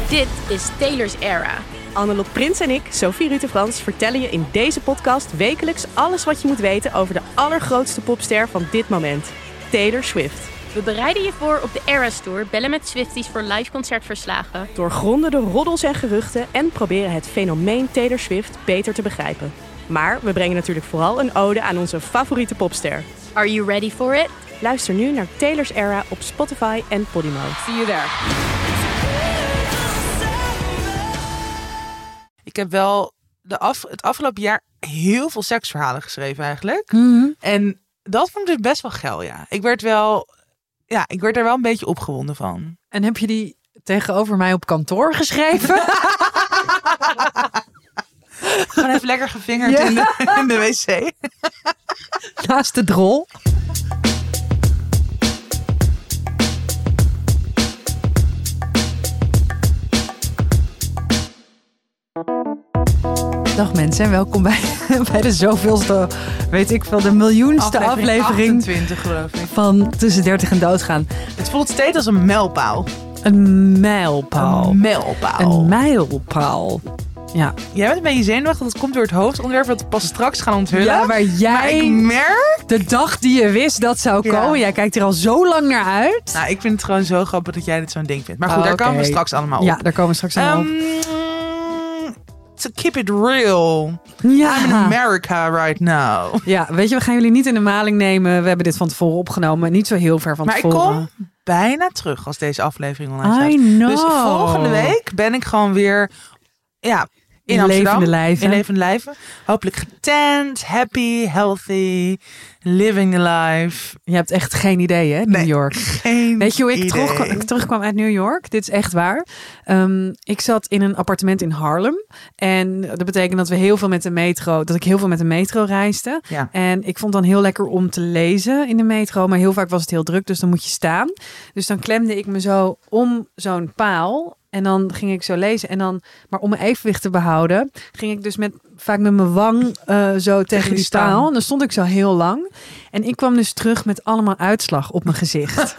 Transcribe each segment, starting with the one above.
Dit is Taylor's Era. Annelot Prins en ik, Sophie Rutte-Frans, vertellen je in deze podcast wekelijks alles wat je moet weten over de allergrootste popster van dit moment, Taylor Swift. We bereiden je voor op de Eras Tour, bellen met Swifties voor live concertverslagen. Doorgronden de roddels en geruchten en proberen het fenomeen Taylor Swift beter te begrijpen. Maar we brengen natuurlijk vooral een ode aan onze favoriete popster. Are you ready for it? Luister nu naar Taylor's Era op Spotify en Podimo. See you there. Ik heb wel het afgelopen jaar heel veel seksverhalen geschreven eigenlijk. Mm-hmm. En dat vond ik dus best wel geil, ja. Ik werd er wel een beetje opgewonden van. En heb je die tegenover mij op kantoor geschreven? Gewoon even lekker gevingerd in de wc. Naast de drol. Dag mensen en welkom bij de zoveelste, weet ik veel, de miljoenste aflevering 28, geloof ik. van Tussen 30 en Doodgaan. Het voelt steeds als een mijlpaal. Een mijlpaal. Een mijlpaal. Een mijlpaal. Ja. Jij bent een beetje zenuwachtig, dat komt door het hoofdonderwerp dat we pas straks gaan onthullen. Ja, maar jij... ik merk... De dag die je wist dat zou komen, jij kijkt er al zo lang naar uit. Nou, ik vind het gewoon zo grappig dat jij dit zo'n ding vindt. Maar goed, daar komen we straks allemaal op. Ja, daar komen we straks allemaal op. To keep it real. Ja. I'm in America right now. Ja, weet je, we gaan jullie niet in de maling nemen. We hebben dit van tevoren opgenomen. Niet zo heel ver van tevoren. Maar ik kom bijna terug als deze aflevering online staat. I know. Dus volgende week ben ik gewoon weer in Amsterdam. In levende lijven. Hopelijk getent, happy, healthy, living the life. Je hebt echt geen idee, hè? New York. Weet je hoe ik terugkwam uit New York? Dit is echt waar. Ik zat in een appartement in Harlem. En dat betekent dat ik heel veel met de metro reisde. Ja. En ik vond dan heel lekker om te lezen in de metro. Maar heel vaak was het heel druk, dus dan moet je staan. Dus dan klemde ik me zo om zo'n paal. En dan ging ik zo lezen. Maar om mijn evenwicht te behouden, ging ik dus vaak met mijn wang zo tegen die paal. En dan stond ik zo heel lang. En ik kwam dus terug met allemaal uitslag op mijn gezicht.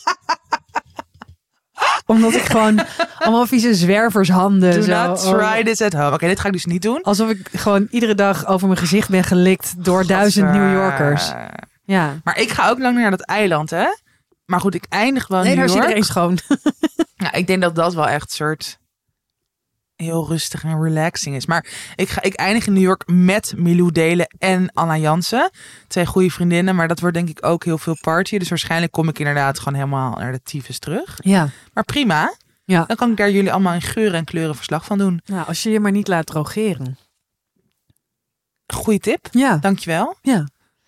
Omdat ik gewoon allemaal vieze zwervershanden. Do not try this at home. Oké, dit ga ik dus niet doen. Alsof ik gewoon iedere dag over mijn gezicht ben gelikt door 1000 New Yorkers. Ja. Maar ik ga ook lang naar dat eiland, hè? Maar goed, ik eindig wel in New York. Nee, daar York. is iedereen schoon. Ja, ik denk dat dat wel echt soort heel rustig en relaxing is. Maar ik eindig in New York met Milou Delen en Anna Jansen. 2 goede vriendinnen, maar dat wordt denk ik ook heel veel party. Dus waarschijnlijk kom ik inderdaad gewoon helemaal naar de tyfus terug. Ja. Maar prima. Ja. Dan kan ik daar jullie allemaal in geuren en kleuren verslag van doen. Nou, als je je maar niet laat drogeren. Goeie tip. Ja. Dankjewel. Ja.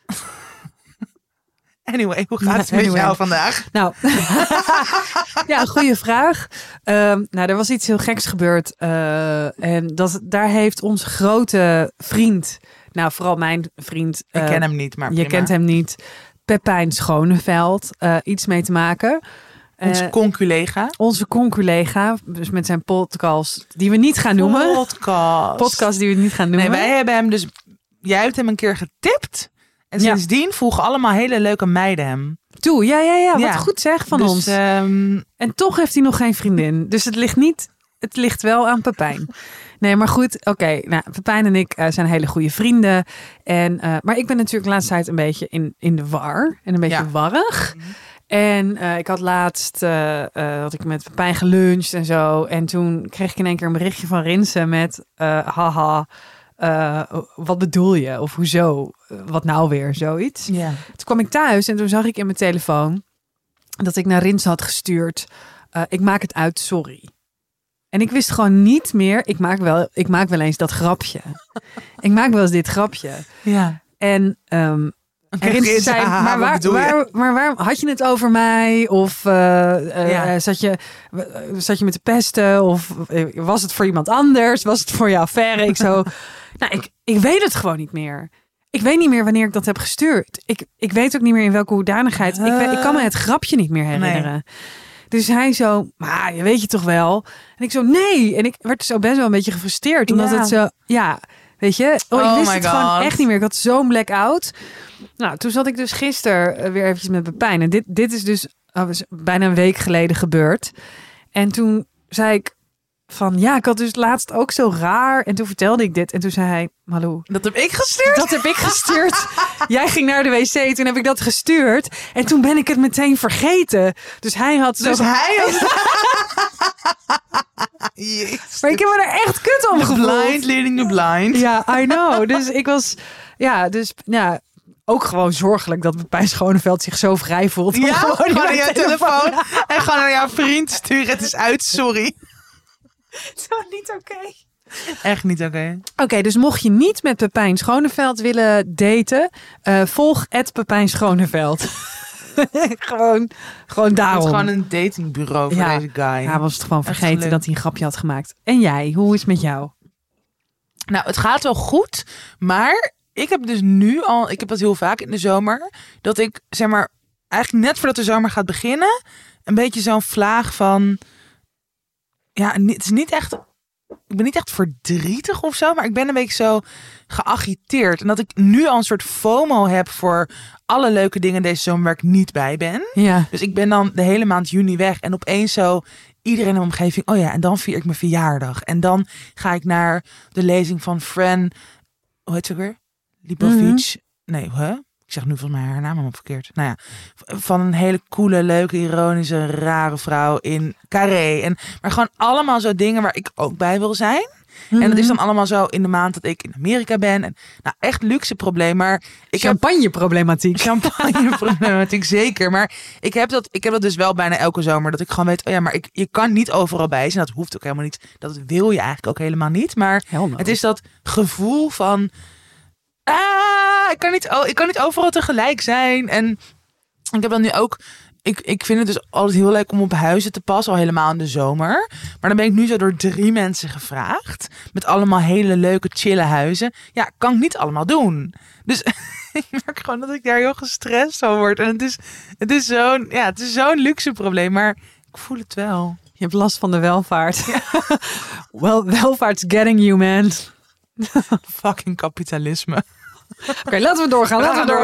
Anyway, hoe gaat het met jou vandaag? Nou, ja, goede vraag. Er was iets heel geks gebeurd. En daar heeft onze grote vriend, nou vooral mijn vriend. Ik ken hem niet, maar prima. Je kent hem niet. Pepijn Schoneveld iets mee te maken. Onze conculega. Onze conculega, dus met zijn podcast die we niet gaan noemen. Podcast die we niet gaan noemen. Nee, wij hebben hem dus... Jij hebt hem een keer getipt. En sindsdien voegen allemaal hele leuke meiden hem toe. Ja. Wat goed zeg van ons. En toch heeft hij nog geen vriendin. Dus het ligt wel aan Pepijn. Nee, maar goed. Oké. Nou, Pepijn en ik zijn hele goede vrienden. Maar ik ben natuurlijk de laatste tijd een beetje in de war. En een beetje warrig. En ik had laatst had ik met Pepijn geluncht en zo. En toen kreeg ik in één keer een berichtje van Rinse met haha. Wat bedoel je? Of hoezo? Wat nou weer? Zoiets. Ja. Toen kwam ik thuis en toen zag ik in mijn telefoon dat ik naar Rins had gestuurd. Ik maak het uit, sorry. En ik wist gewoon niet meer. Ik maak wel eens dat grapje. Ik maak wel eens dit grapje. Ja. En Rins zei, maar waarom had je het over mij? Of zat je met de pesten? Of was het voor iemand anders? Was het voor je affaire? Ik zo... Nou, ik weet het gewoon niet meer. Ik weet niet meer wanneer ik dat heb gestuurd. Ik weet ook niet meer in welke hoedanigheid. Ik kan me het grapje niet meer herinneren. Nee. Dus hij zo, maar je weet je toch wel. En ik zo, nee. En ik werd zo best wel een beetje gefrustreerd. Omdat het zo, weet je. Ik wist het gewoon echt niet meer. Ik had zo'n blackout. Nou, toen zat ik dus gisteren weer eventjes met Pepijn. En dit is dus bijna een week geleden gebeurd. En toen zei ik, van ja, ik had dus laatst ook zo raar. En toen vertelde ik dit. En toen zei hij, Malou. Dat heb ik gestuurd? Dat heb ik gestuurd. Jij ging naar de wc, toen heb ik dat gestuurd. En toen ben ik het meteen vergeten. Dus hij had zo... Jezus. Maar ik heb me er echt kut om gevoeld. The blind leading the blind. Ja, I know. Dus ik was... Ja, ook gewoon zorgelijk dat Pepijn Schoneveld zich zo vrij voelt. Ja, gewoon naar je telefoon. En gewoon naar jouw vriend sturen. Het is uit, sorry. Het is gewoon niet oké. Echt niet oké. Oké, dus mocht je niet met Pepijn Schoneveld willen daten, volg @Pepijn Schoneveld. gewoon daarom. Het is gewoon een datingbureau voor deze guy. Ja, was het gewoon vergeten dat hij een grapje had gemaakt. En jij, hoe is het met jou? Nou, het gaat wel goed, maar ik heb dus nu al, ik heb dat heel vaak in de zomer, dat ik zeg maar eigenlijk net voordat de zomer gaat beginnen, een beetje zo'n vlaag van, ja, het is niet echt, ik ben niet echt verdrietig of zo, maar ik ben een beetje zo geagiteerd. En dat ik nu al een soort FOMO heb voor alle leuke dingen deze zomer waar ik niet bij ben. Ja. Dus ik ben dan de hele maand juni weg en opeens zo iedereen in de omgeving, oh ja, en dan vier ik mijn verjaardag. En dan ga ik naar de lezing van Fran, hoe heet ze weer? Lipovic. Nee, ik zeg nu volgens mij haar naam helemaal verkeerd. Nou ja, van een hele coole, leuke, ironische, rare vrouw in Carré. Maar gewoon allemaal zo dingen waar ik ook bij wil zijn. En dat is dan allemaal zo in de maand dat ik in Amerika ben. En nou, echt luxe probleem. Maar Champagne-problematiek. Champagne-problematiek, zeker. Maar ik heb dat dus wel bijna elke zomer. Dat ik gewoon weet, oh ja, maar je kan niet overal bij zijn. Dat hoeft ook helemaal niet. Dat wil je eigenlijk ook helemaal niet. Maar het is dat gevoel van, ik kan niet overal tegelijk zijn. En ik heb dan nu ook, ik vind het dus altijd heel leuk om op huizen te passen, al helemaal in de zomer. Maar dan ben ik nu zo door 3 mensen gevraagd, met allemaal hele leuke, chille huizen. Ja, kan ik niet allemaal doen. Dus ik merk gewoon dat ik daar heel gestrest van word. En het is zo'n luxe probleem, maar ik voel het wel. Je hebt last van de welvaart. Ja. Well, welvaart's getting you, man. Fucking kapitalisme. Oké, laten we doorgaan.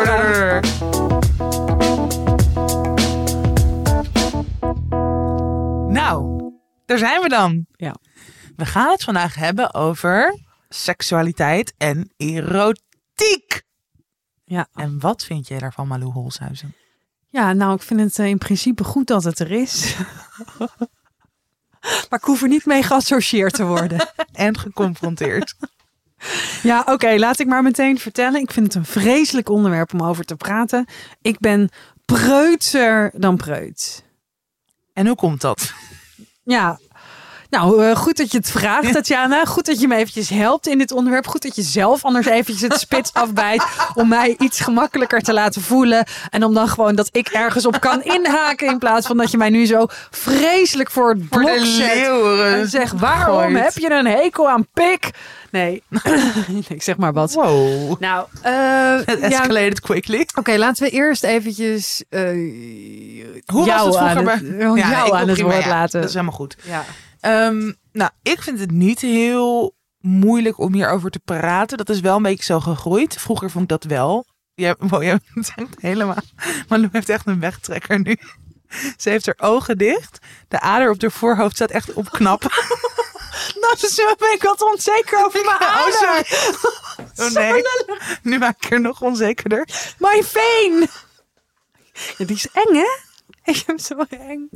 Nou, daar zijn we dan. Ja. We gaan het vandaag hebben over seksualiteit en erotiek. Ja. En wat vind jij daarvan, Malou Holshuizen? Ja, nou, ik vind het in principe goed dat het er is. Maar ik hoef er niet mee geassocieerd te worden. En geconfronteerd. Ja, oké, laat ik maar meteen vertellen. Ik vind het een vreselijk onderwerp om over te praten. Ik ben preutser dan preut. En hoe komt dat? Ja, nou, goed dat je het vraagt, Tatjana. Goed dat je me eventjes helpt in dit onderwerp. Goed dat je zelf anders eventjes het spits afbijt om mij iets gemakkelijker te laten voelen. En om dan gewoon dat ik ergens op kan inhaken in plaats van dat je mij nu zo vreselijk voor het blok zet. En zegt, waarom heb je een hekel aan pik? Nee, ik zeg maar wat. Wow. Nou, het escalated quickly. Oké, laten we eerst eventjes hoe was het vroeger jou aan het woord laten. Dat is helemaal goed. Ja. Nou, ik vind het niet heel moeilijk om hierover te praten. Dat is wel een beetje zo gegroeid. Vroeger vond ik dat wel. Jij bent echt helemaal... Malou heeft echt een wegtrekker nu. Ze heeft haar ogen dicht. De ader op haar voorhoofd staat echt op knap. Nou, dus ben ik wat onzeker over mijn ader. Oh nee, nu maak ik er nog onzekerder. My vein. Ja, die is eng, hè? Ik heb hem zo eng.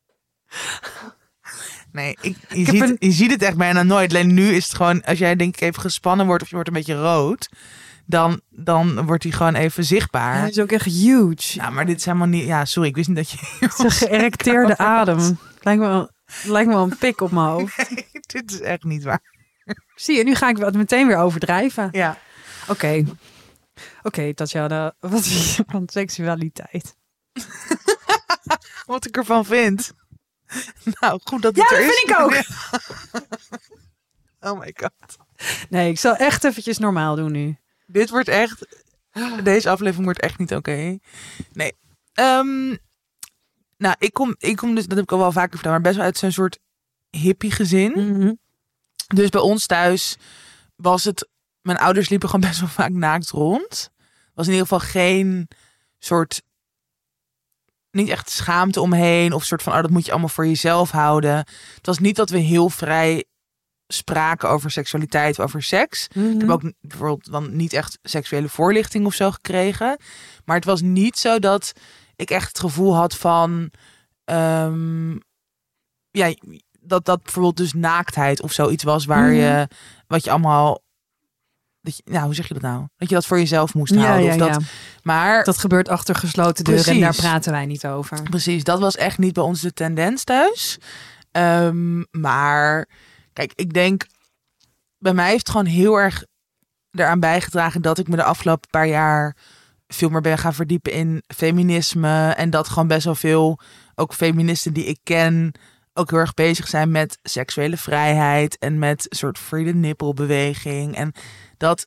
Nee, je ziet het echt bijna nooit. Alleen nu is het gewoon, als jij denk ik even gespannen wordt of je wordt een beetje rood, dan wordt hij gewoon even zichtbaar. Hij is ook echt huge. Nou, maar dit is helemaal niet... Ja, sorry, ik wist niet dat je... Het is een geërecteerde adem. Lijkt me wel een pik op mijn hoofd. Nee, dit is echt niet waar. Zie je, nu ga ik het meteen weer overdrijven. Ja. Oké, Tatjana, wat vind je van seksualiteit? Wat ik ervan vind? Nou, goed dat het er is. Ja, dat vind ik ook. Oh my god. Nee, ik zal echt eventjes normaal doen nu. Dit wordt echt... Deze aflevering wordt echt niet oké. Nee. Nou, ik kom dus, dat heb ik al wel vaker verteld, maar best wel uit zo'n soort hippie gezin. Mm-hmm. Dus bij ons thuis was het... Mijn ouders liepen gewoon best wel vaak naakt rond. Was in ieder geval geen soort niet echt schaamte omheen. Of soort van, dat moet je allemaal voor jezelf houden. Het was niet dat we heel vrij spraken over seksualiteit, over seks. Ik heb ook bijvoorbeeld dan niet echt seksuele voorlichting of zo gekregen. Maar het was niet zo dat ik echt het gevoel had van... dat bijvoorbeeld dus naaktheid of zoiets was waar je... Wat je allemaal... hoe zeg je dat nou? Dat je dat voor jezelf moest houden. Maar dat gebeurt achter gesloten deuren en daar praten wij niet over. Precies, dat was echt niet bij ons de tendens thuis. Maar kijk, ik denk... Bij mij heeft het gewoon heel erg eraan bijgedragen dat ik me de afgelopen paar jaar veel meer ben gaan verdiepen in feminisme. En dat gewoon best wel veel, ook feministen die ik ken, ook heel erg bezig zijn met seksuele vrijheid en met een soort free the nipple beweging. En dat,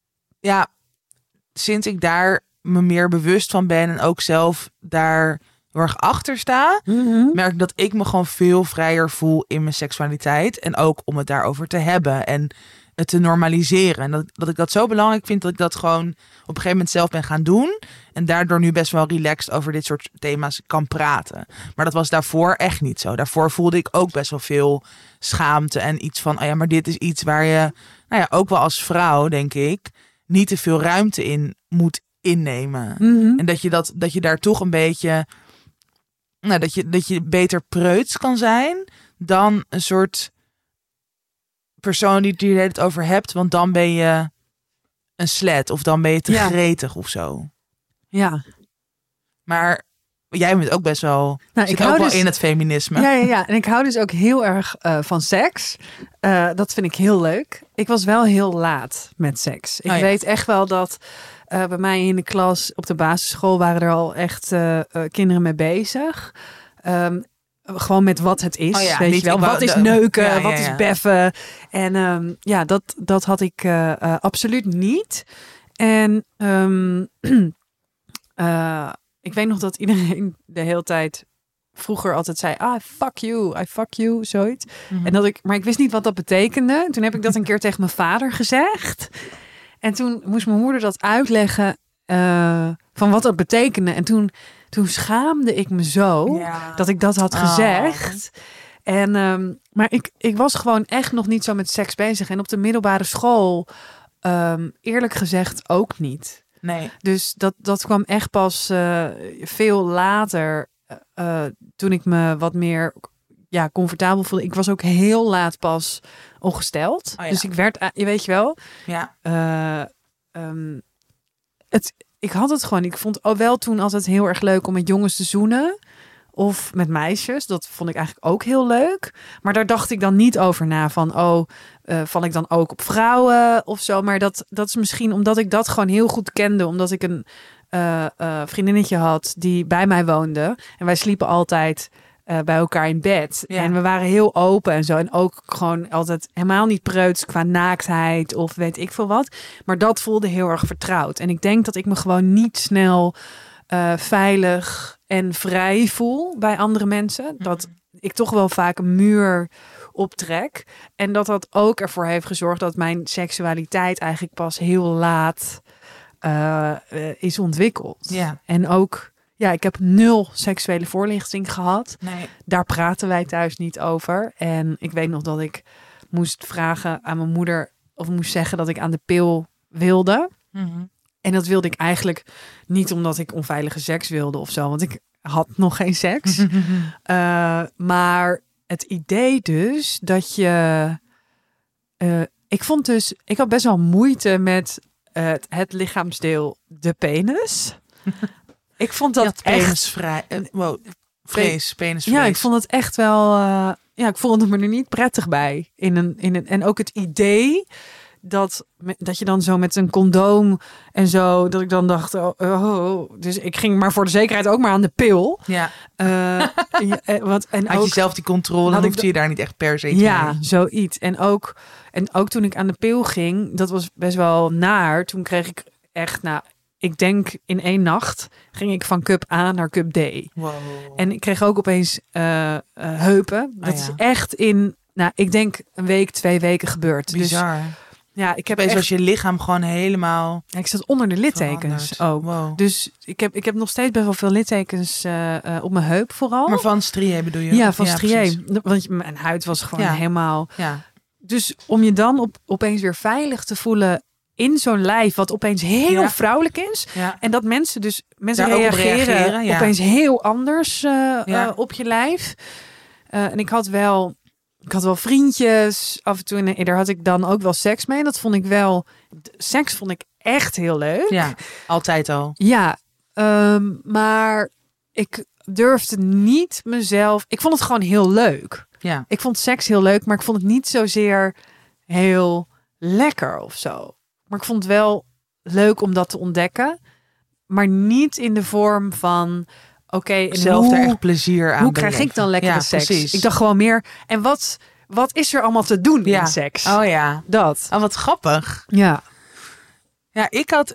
sinds ik daar me meer bewust van ben en ook zelf daar heel erg achter sta, merk ik dat ik me gewoon veel vrijer voel in mijn seksualiteit. En ook om het daarover te hebben en het te normaliseren. En dat ik dat zo belangrijk vind dat ik dat gewoon op een gegeven moment zelf ben gaan doen. En daardoor nu best wel relaxed over dit soort thema's kan praten. Maar dat was daarvoor echt niet zo. Daarvoor voelde ik ook best wel veel schaamte en iets van, maar dit is iets waar je, ook wel als vrouw, denk ik, niet te veel ruimte in moet innemen. En dat je daar toch een beetje, dat je beter preuts kan zijn dan een soort persoon die je het over hebt, want dan ben je een slet of dan ben je te gretig of zo. Ja. Maar jij bent ook best wel, ik hou ook wel in het feminisme. Ja. En ik hou dus ook heel erg van seks. Dat vind ik heel leuk. Ik was wel heel laat met seks. Ik weet echt wel dat bij mij in de klas op de basisschool waren er al echt kinderen mee bezig. Gewoon met wat het is, weet je wel. Wat is neuken, wat is beffen? En dat had ik absoluut niet. En ik weet nog dat iedereen de hele tijd vroeger altijd zei, I fuck you, zoiets. Maar ik wist niet wat dat betekende. Toen heb ik dat een keer tegen mijn vader gezegd. En toen moest mijn moeder dat uitleggen van wat dat betekende. En toen schaamde ik me zo dat ik dat had gezegd. En, maar ik was gewoon echt nog niet zo met seks bezig. En op de middelbare school, eerlijk gezegd, ook niet. Nee. Dus dat kwam echt pas veel later, toen ik me wat meer comfortabel voelde. Ik was ook heel laat pas ongesteld. Dus ik werd, je weet je wel. Ja. Ik had het gewoon. Ik vond wel toen altijd heel erg leuk om met jongens te zoenen. Of met meisjes. Dat vond ik eigenlijk ook heel leuk. Maar daar dacht ik dan niet over na. Van, val ik dan ook op vrouwen of zo. Maar dat is misschien omdat ik dat gewoon heel goed kende. Omdat ik een vriendinnetje had die bij mij woonde. En wij sliepen altijd bij elkaar in bed. Ja. En we waren heel open en zo. En ook gewoon altijd helemaal niet preuts qua naaktheid of weet ik veel wat. Maar dat voelde heel erg vertrouwd. En ik denk dat ik me gewoon niet snel veilig en vrij voel bij andere mensen. Dat ik toch wel vaak een muur optrek. En dat ook ervoor heeft gezorgd dat mijn seksualiteit eigenlijk pas heel laat is ontwikkeld. Ja. En ook, ik heb 0 seksuele voorlichting gehad. Nee. Daar praten wij thuis niet over. En ik weet nog dat ik moest vragen aan mijn moeder of moest zeggen dat ik aan de pil wilde. En dat wilde ik eigenlijk niet omdat ik onveilige seks wilde of zo. Want ik had nog geen seks. Maar het idee dus dat je... Ik had best wel moeite met het lichaamsdeel de penis. Ik vond dat penisvrij. Penisvrij. Ja, ik vond het echt wel... ik voelde me er niet prettig bij. En ook het idee dat je dan zo met een condoom en zo, dat ik dan dacht, dus ik ging maar voor de zekerheid ook maar aan de pil. Ja. Had je zelf die controle, dan hoefde je daar niet echt per se te mee. Zoiets. En ook toen ik aan de pil ging, dat was best wel naar. Toen kreeg ik echt, ik denk in 1 nacht ging ik van cup A naar cup D. Wow. En ik kreeg ook opeens heupen. Dat is echt in, ik denk 1 week, 2 weken gebeurd. Bizar. Ja, ik heb echt... Als je lichaam gewoon helemaal... Ja, ik zat onder de littekens ook. Wow. Dus ik heb nog steeds best wel veel littekens op mijn heup vooral. Maar van strié bedoel je? Ja, van strié. Precies. Want mijn huid was gewoon helemaal... Ja. Dus om je dan opeens weer veilig te voelen in zo'n lijf wat opeens heel vrouwelijk is. Ja. En dat mensen reageren opeens heel anders op je lijf. En ik had wel vriendjes af en toe. En daar had ik dan ook wel seks mee. Dat vond ik wel... Seks vond ik echt heel leuk. Ja, altijd al. Ja, maar ik durfde niet mezelf... Ik vond het gewoon heel leuk. Ja. Ik vond seks heel leuk, maar ik vond het niet zozeer heel lekker of zo. Maar ik vond het wel leuk om dat te ontdekken. Maar niet in de vorm van... Oké, zelf er echt plezier aan. Hoe krijg ik dan lekkere seks? Precies. Ik dacht gewoon meer... En wat is er allemaal te doen in seks? Oh ja. Dat. Oh, wat grappig. Ja. Ja,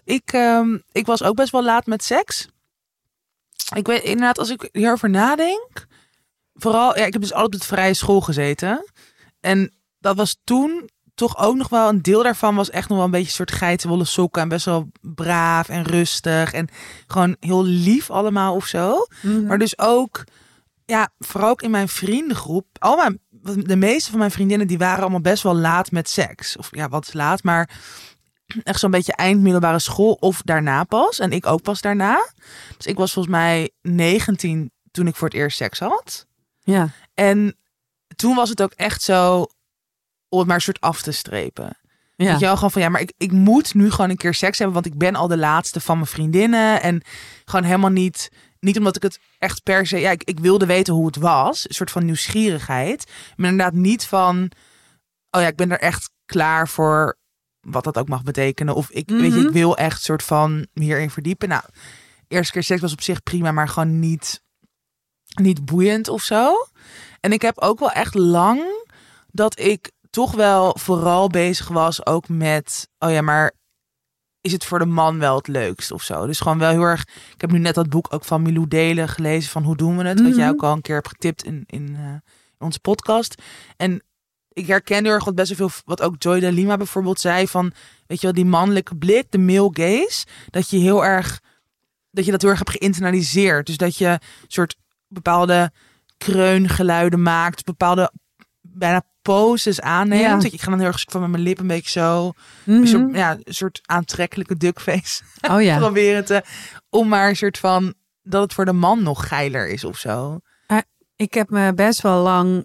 ik was ook best wel laat met seks. Ik weet inderdaad, als ik hierover nadenk... Vooral, ik heb dus altijd op de vrije school gezeten. En dat was toen toch ook nog wel... Een deel daarvan was echt nog wel een beetje een soort geitenwolle sokken. En best wel braaf en rustig. En gewoon heel lief allemaal of zo. Mm-hmm. Maar dus ook... Ja, vooral ook in mijn vriendengroep. De meeste van mijn vriendinnen die waren allemaal best wel laat met seks. Of ja, wat is laat, maar echt zo'n beetje eind middelbare school of daarna pas. En ik ook pas daarna. Dus ik was volgens mij 19 toen ik voor het eerst seks had. Ja. En toen was het ook echt zo om het maar een soort af te strepen. Ja. Dat je wel gewoon van maar ik moet nu gewoon een keer seks hebben, want ik ben al de laatste van mijn vriendinnen en gewoon helemaal niet omdat ik het echt per se... ik wilde weten hoe het was. Een soort van nieuwsgierigheid. Maar inderdaad niet van... ik ben er echt klaar voor... Wat dat ook mag betekenen. Of weet je, ik wil echt soort van hierin verdiepen. Nou, eerste keer seks was op zich prima, maar gewoon niet boeiend of zo. En ik heb ook wel echt lang dat ik toch wel vooral bezig was ook met... maar is het voor de man wel het leukst of zo? Dus gewoon wel heel erg... Ik heb nu net dat boek ook van Milou Delen gelezen van Hoe doen we het? Wat jij ook al een keer hebt getipt in onze podcast. En ik herken heel erg wat best wel veel... Wat ook Joy de Lima bijvoorbeeld zei van... Weet je wel, die mannelijke blik, de male gaze. Dat je dat heel erg hebt geïnternaliseerd. Dus dat je een soort bepaalde kreungeluiden maakt. Bepaalde bijna poses aanneemt. Ja. Ik ga dan heel erg van met mijn lip een beetje zo... een soort aantrekkelijke duckface proberen om maar een soort van... dat het voor de man nog geiler is of zo. Ik heb me best wel lang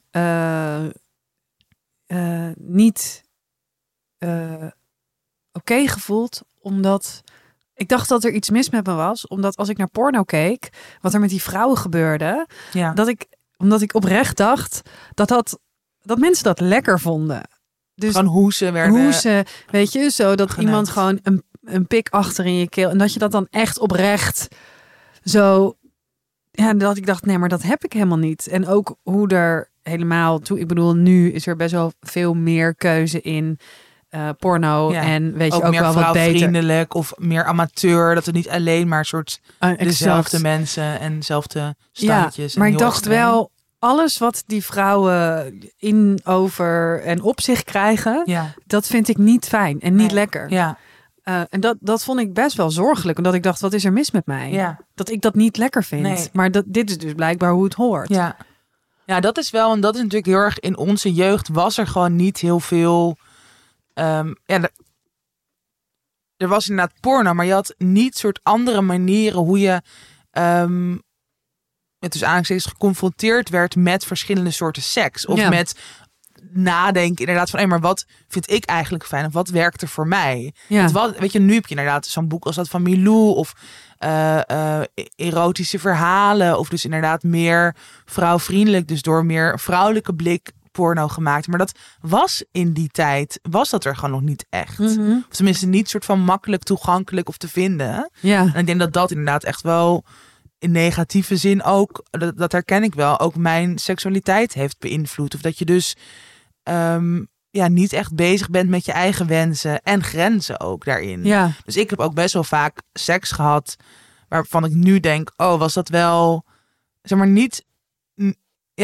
niet oké gevoeld, omdat ik dacht dat er iets mis met me was. Omdat als ik naar porno keek, wat er met die vrouwen gebeurde, omdat ik oprecht dacht dat mensen dat lekker vonden. Dus gewoon hoezen werden... weet je, zo dat iemand gewoon een pik achter in je keel... en dat je dat dan echt oprecht zo... Ja, dat ik dacht, nee, maar dat heb ik helemaal niet. En ook hoe er helemaal toe... Ik bedoel, nu is er best wel veel meer keuze in porno. Ja. En weet je ook wel wat beter. Vrouwvriendelijk of meer amateur. Dat het niet alleen maar soort dezelfde mensen en dezelfde standjes. Ja, maar ik dacht wel... Alles wat die vrouwen in, over en op zich krijgen, dat vind ik niet fijn en niet lekker. Ja. En dat vond ik best wel zorgelijk. Omdat ik dacht, wat is er mis met mij? Ja. Dat ik dat niet lekker vind. Nee. Maar dit is dus blijkbaar hoe het hoort. Ja. Ja, dat is wel. En dat is natuurlijk heel erg in onze jeugd was er gewoon niet heel veel. Er was inderdaad porno, maar je had niet soort andere manieren hoe je... dus aangestekens geconfronteerd werd met verschillende soorten seks. Of met nadenken inderdaad van... maar wat vind ik eigenlijk fijn? Of wat werkt er voor mij? Ja. Weet je, nu heb je inderdaad zo'n boek als dat van Milou... of erotische verhalen... of dus inderdaad meer vrouwvriendelijk... dus door meer vrouwelijke blik porno gemaakt. Maar dat was in die tijd... was dat er gewoon nog niet echt. Of tenminste niet soort van makkelijk toegankelijk of te vinden. Ja. En ik denk dat dat inderdaad echt wel... in negatieve zin ook, dat herken ik wel, ook mijn seksualiteit heeft beïnvloed. Of dat je dus niet echt bezig bent met je eigen wensen en grenzen ook daarin. Ja. Dus ik heb ook best wel vaak seks gehad waarvan ik nu denk, was dat wel, zeg maar niet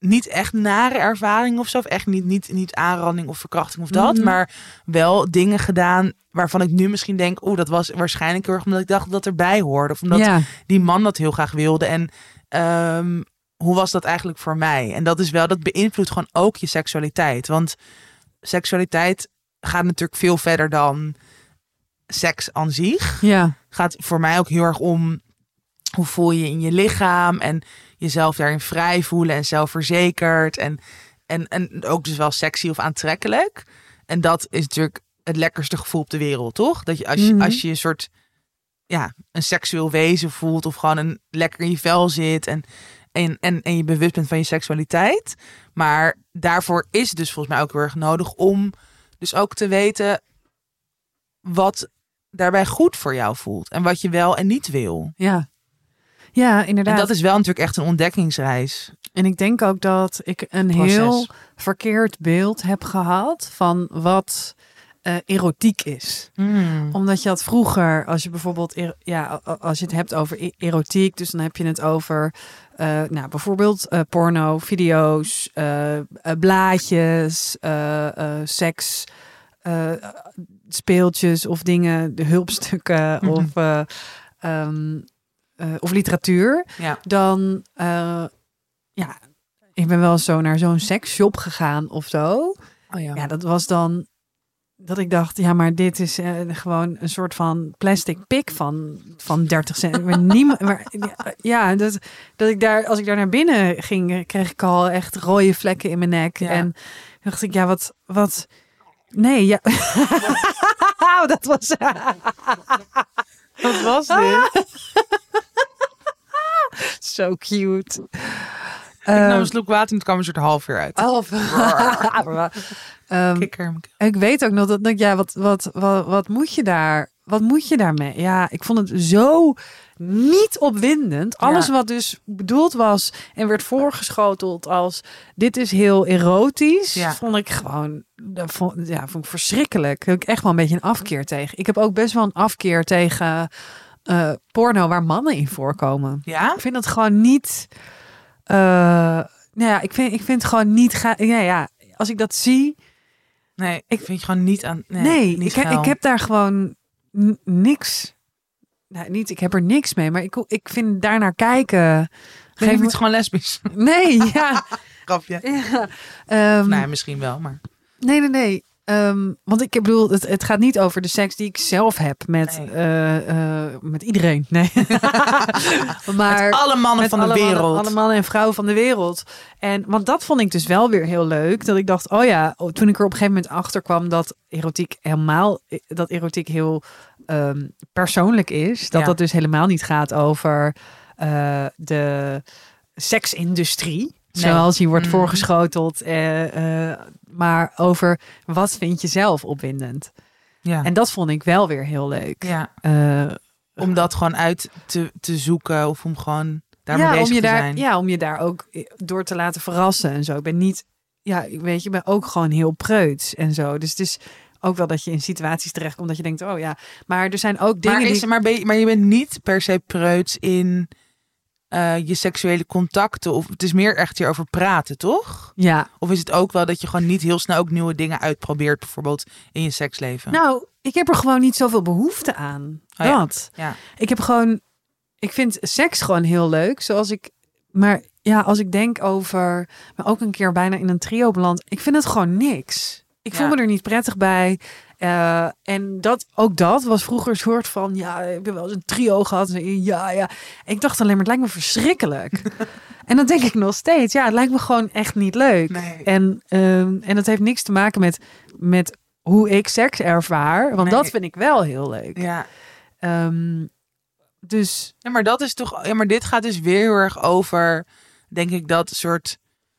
niet echt nare ervaring of zo. Of echt niet aanranding of verkrachting of dat. Maar wel dingen gedaan waarvan ik nu misschien denk... dat was waarschijnlijk heel erg omdat ik dacht dat erbij hoorde. Of omdat die man dat heel graag wilde. En hoe was dat eigenlijk voor mij? En dat beïnvloedt gewoon ook je seksualiteit. Want seksualiteit gaat natuurlijk veel verder dan seks aan zich. Ja. Gaat voor mij ook heel erg om hoe voel je in je lichaam en jezelf daarin vrij voelen en zelfverzekerd en ook dus wel sexy of aantrekkelijk. En dat is natuurlijk het lekkerste gevoel op de wereld, toch? Dat je als je een soort een seksueel wezen voelt of gewoon lekker in je vel zit en je bewust bent van je seksualiteit. Maar daarvoor is het dus volgens mij ook heel erg nodig om dus ook te weten wat daarbij goed voor jou voelt. En wat je wel en niet wil. Ja, inderdaad. En dat is wel natuurlijk echt een ontdekkingsreis. En ik denk ook dat ik een heel verkeerd beeld heb gehad van wat erotiek is. Omdat je had vroeger, als je bijvoorbeeld als je het hebt over erotiek, dus dan heb je het over bijvoorbeeld porno, video's, blaadjes, seks, speeltjes of dingen, de hulpstukken of literatuur. Ja. Dan ik ben wel zo naar zo'n seksshop gegaan of zo. Oh ja. Ja, dat was dan dat ik dacht, ja, maar dit is gewoon een soort van plastic pik van 30 cent. Maar dat ik daar, als ik daar naar binnen ging, kreeg ik al echt rode vlekken in mijn nek. Ja. En dacht ik, ja, wat? Nee, ja. Dat was. Wat was dit? Zo cute. Ik nam een slok water en het kwam een soort half uur uit. Ik weet ook nog dat wat moet je daar? Wat moet je daarmee? Ja, ik vond het zo niet opwindend. Alles wat dus bedoeld was en werd voorgeschoteld als dit is heel erotisch, vond ik gewoon, vond ik verschrikkelijk. Daar heb ik echt wel een beetje een afkeer tegen. Ik heb ook best wel een afkeer tegen porno waar mannen in voorkomen. Ja? Ik vind dat gewoon niet. Ik vind het gewoon niet. Als ik dat zie. Nee, ik vind je gewoon niet aan. Ik heb daar gewoon niks. Nou, niet, ik heb er niks mee, maar ik vind daarnaar kijken. Geef me het gewoon lesbisch. Nee, ja. Grapje. Ja. Nee, misschien wel, maar. Nee. Want ik bedoel, het gaat niet over de seks die ik zelf heb met iedereen. Nee. Maar met alle mannen van de wereld. Alle mannen en vrouwen van de wereld. Want dat vond ik dus wel weer heel leuk. Dat ik dacht, toen ik er op een gegeven moment achter kwam dat erotiek heel persoonlijk is. Dat dus helemaal niet gaat over de seksindustrie. Zoals die wordt voorgeschoteld. Maar over wat vind je zelf opwindend. Ja. En dat vond ik wel weer heel leuk. Ja. Om dat gewoon uit te zoeken. Of om gewoon daarmee bezig te zijn. Ja, om je daar ook door te laten verrassen en zo. Ik ben niet... Ja, weet je, ik ben ook gewoon heel preuts en zo. Dus het is ook wel dat je in situaties terechtkomt dat je denkt, oh ja. Maar er zijn ook dingen maar je bent niet per se preuts in je seksuele contacten. Of het is meer echt hierover praten, toch? Ja. Of is het ook wel dat je gewoon niet heel snel ook nieuwe dingen uitprobeert, bijvoorbeeld in je seksleven? Nou, ik heb er gewoon niet zoveel behoefte aan. Ja. Ik vind seks gewoon heel leuk. Maar als ik denk over, maar ook een keer bijna in een trio beland. Ik vind het gewoon niks. Ik voel me er niet prettig bij. En dat was vroeger een soort van, ik heb wel eens een trio gehad. Ja. En ik dacht alleen maar, het lijkt me verschrikkelijk. En dan denk ik nog steeds, het lijkt me gewoon echt niet leuk. Nee. En dat heeft niks te maken met hoe ik seks ervaar. Want dat vind ik wel heel leuk. Ja. Dus. Ja, maar dat is toch. Ja, maar dit gaat dus weer heel erg over, denk ik, dat soort.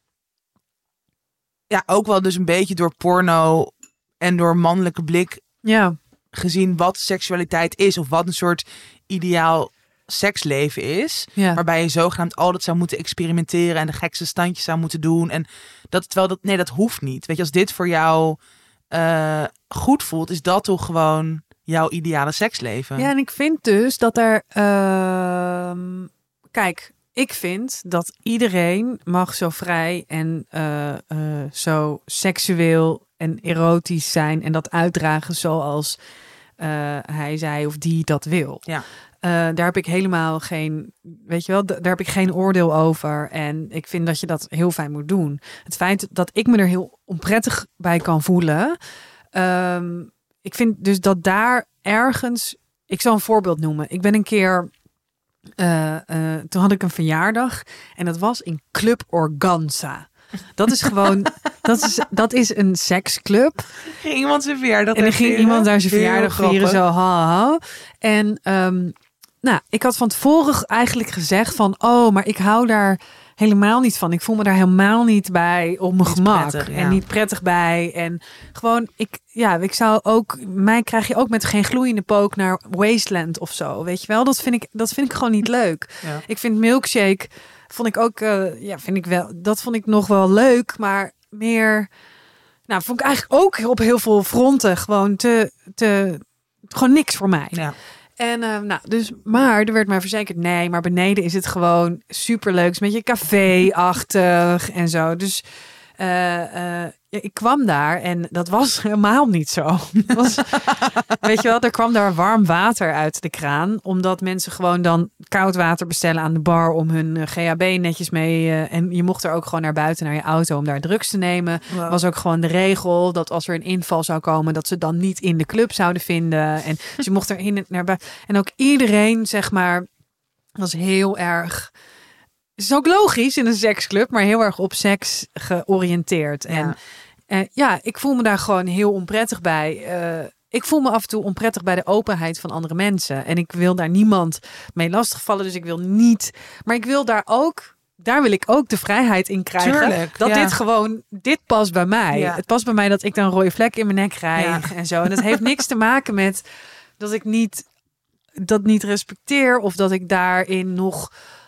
Ja, ook wel dus een beetje door porno en door mannelijke blik gezien wat seksualiteit is. Of wat een soort ideaal seksleven is. Ja. Waarbij je zogenaamd altijd zou moeten experimenteren en de gekste standjes zou moeten doen. En dat hoeft niet. Weet je, als dit voor jou goed voelt, is dat toch gewoon jouw ideale seksleven. Ja, en ik vind dus dat er... kijk, Ik vind dat iedereen mag zo vrij en zo seksueel en erotisch zijn en dat uitdragen zoals hij, zij of die dat wil. Ja. Daar heb ik helemaal geen, weet je wel, daar heb ik geen oordeel over. En ik vind dat je dat heel fijn moet doen. Het feit dat ik me er heel onprettig bij kan voelen. Ik vind dus dat daar ergens, ik zal een voorbeeld noemen. Ik ben een keer, toen had ik een verjaardag en dat was in Club Organza. Dat is gewoon, dat is een seksclub. Ging iemand zijn verjaardag en dan ging iemand daar zijn verjaardag vieren, zo ha. En ik had van tevoren eigenlijk gezegd van, maar ik hou daar helemaal niet van. Ik voel me daar helemaal niet bij op mijn gemak. Prettig, en niet prettig bij. En gewoon, ik zou ook, mij krijg je ook met geen gloeiende pook naar Wasteland of zo. Weet je wel, dat vind ik gewoon niet leuk. Ja. Ik vind Milkshake, vond ik ook, dat vond ik nog wel leuk, maar meer, vond ik eigenlijk ook op heel veel fronten gewoon gewoon niks voor mij. Ja. En maar er werd mij verzekerd, nee, maar beneden is het gewoon superleuk. Het is een beetje café-achtig en zo. Dus ik kwam daar en dat was helemaal niet zo. Weet je wel, er kwam daar warm water uit de kraan. Omdat mensen gewoon dan koud water bestellen aan de bar om hun GHB netjes mee. En je mocht er ook gewoon naar buiten, naar je auto om daar drugs te nemen. Wow. Was ook gewoon de regel dat als er een inval zou komen, dat ze dan niet in de club zouden vinden. En dus je mocht er naar buiten. En ook iedereen, zeg maar, was heel erg. Het is ook logisch in een seksclub, maar heel erg op seks georiënteerd. Ja. En ik voel me daar gewoon heel onprettig bij. Ik voel me af en toe onprettig bij de openheid van andere mensen. En ik wil daar niemand mee lastigvallen. Dus ik wil niet. Maar ik wil daar wil ik ook de vrijheid in krijgen. Tuurlijk, dat dit past bij mij. Ja. Het past bij mij dat ik dan een rode vlek in mijn nek krijg en zo. En dat heeft niks te maken met dat ik dat niet respecteer. Of dat ik daarin nog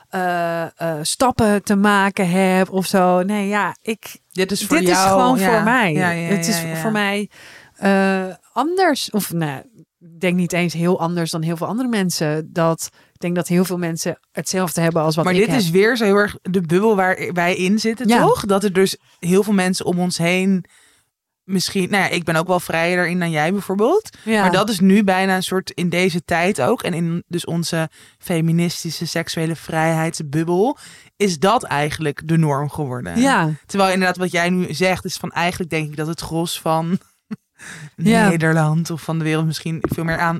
stappen te maken heb of zo. Nee, dit is voor jou. Is gewoon voor mij. Het is voor mij anders. Of ik denk niet eens heel anders dan heel veel andere mensen. Ik denk dat heel veel mensen hetzelfde hebben als wat ik heb. Maar dit is weer zo heel erg de bubbel waar wij in zitten, toch? Dat er dus heel veel mensen om ons heen misschien, ik ben ook wel vrijer daarin dan jij bijvoorbeeld. Ja. Maar dat is nu bijna een soort in deze tijd ook. En in dus onze feministische seksuele vrijheidsbubbel is dat eigenlijk de norm geworden. Ja. Terwijl inderdaad wat jij nu zegt is van eigenlijk denk ik dat het gros van Nederland of van de wereld misschien veel meer aan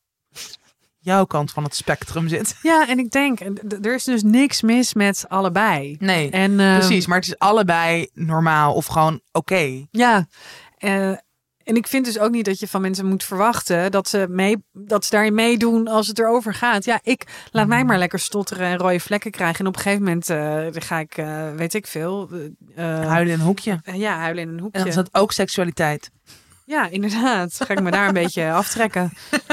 jouw kant van het spectrum zit. Ja, en ik denk, er is dus niks mis met allebei. Nee, en, precies. Maar het is allebei normaal of gewoon oké. Ja, en ik vind dus ook niet dat je van mensen moet verwachten dat ze daarin meedoen als het erover gaat. Ja, laat mij maar lekker stotteren en rode vlekken krijgen. En op een gegeven moment ga ik, weet ik veel. Huilen in een hoekje. Ja, huilen in een hoekje. En dan is dat ook seksualiteit. Ja, inderdaad. Ga ik me daar een beetje aftrekken.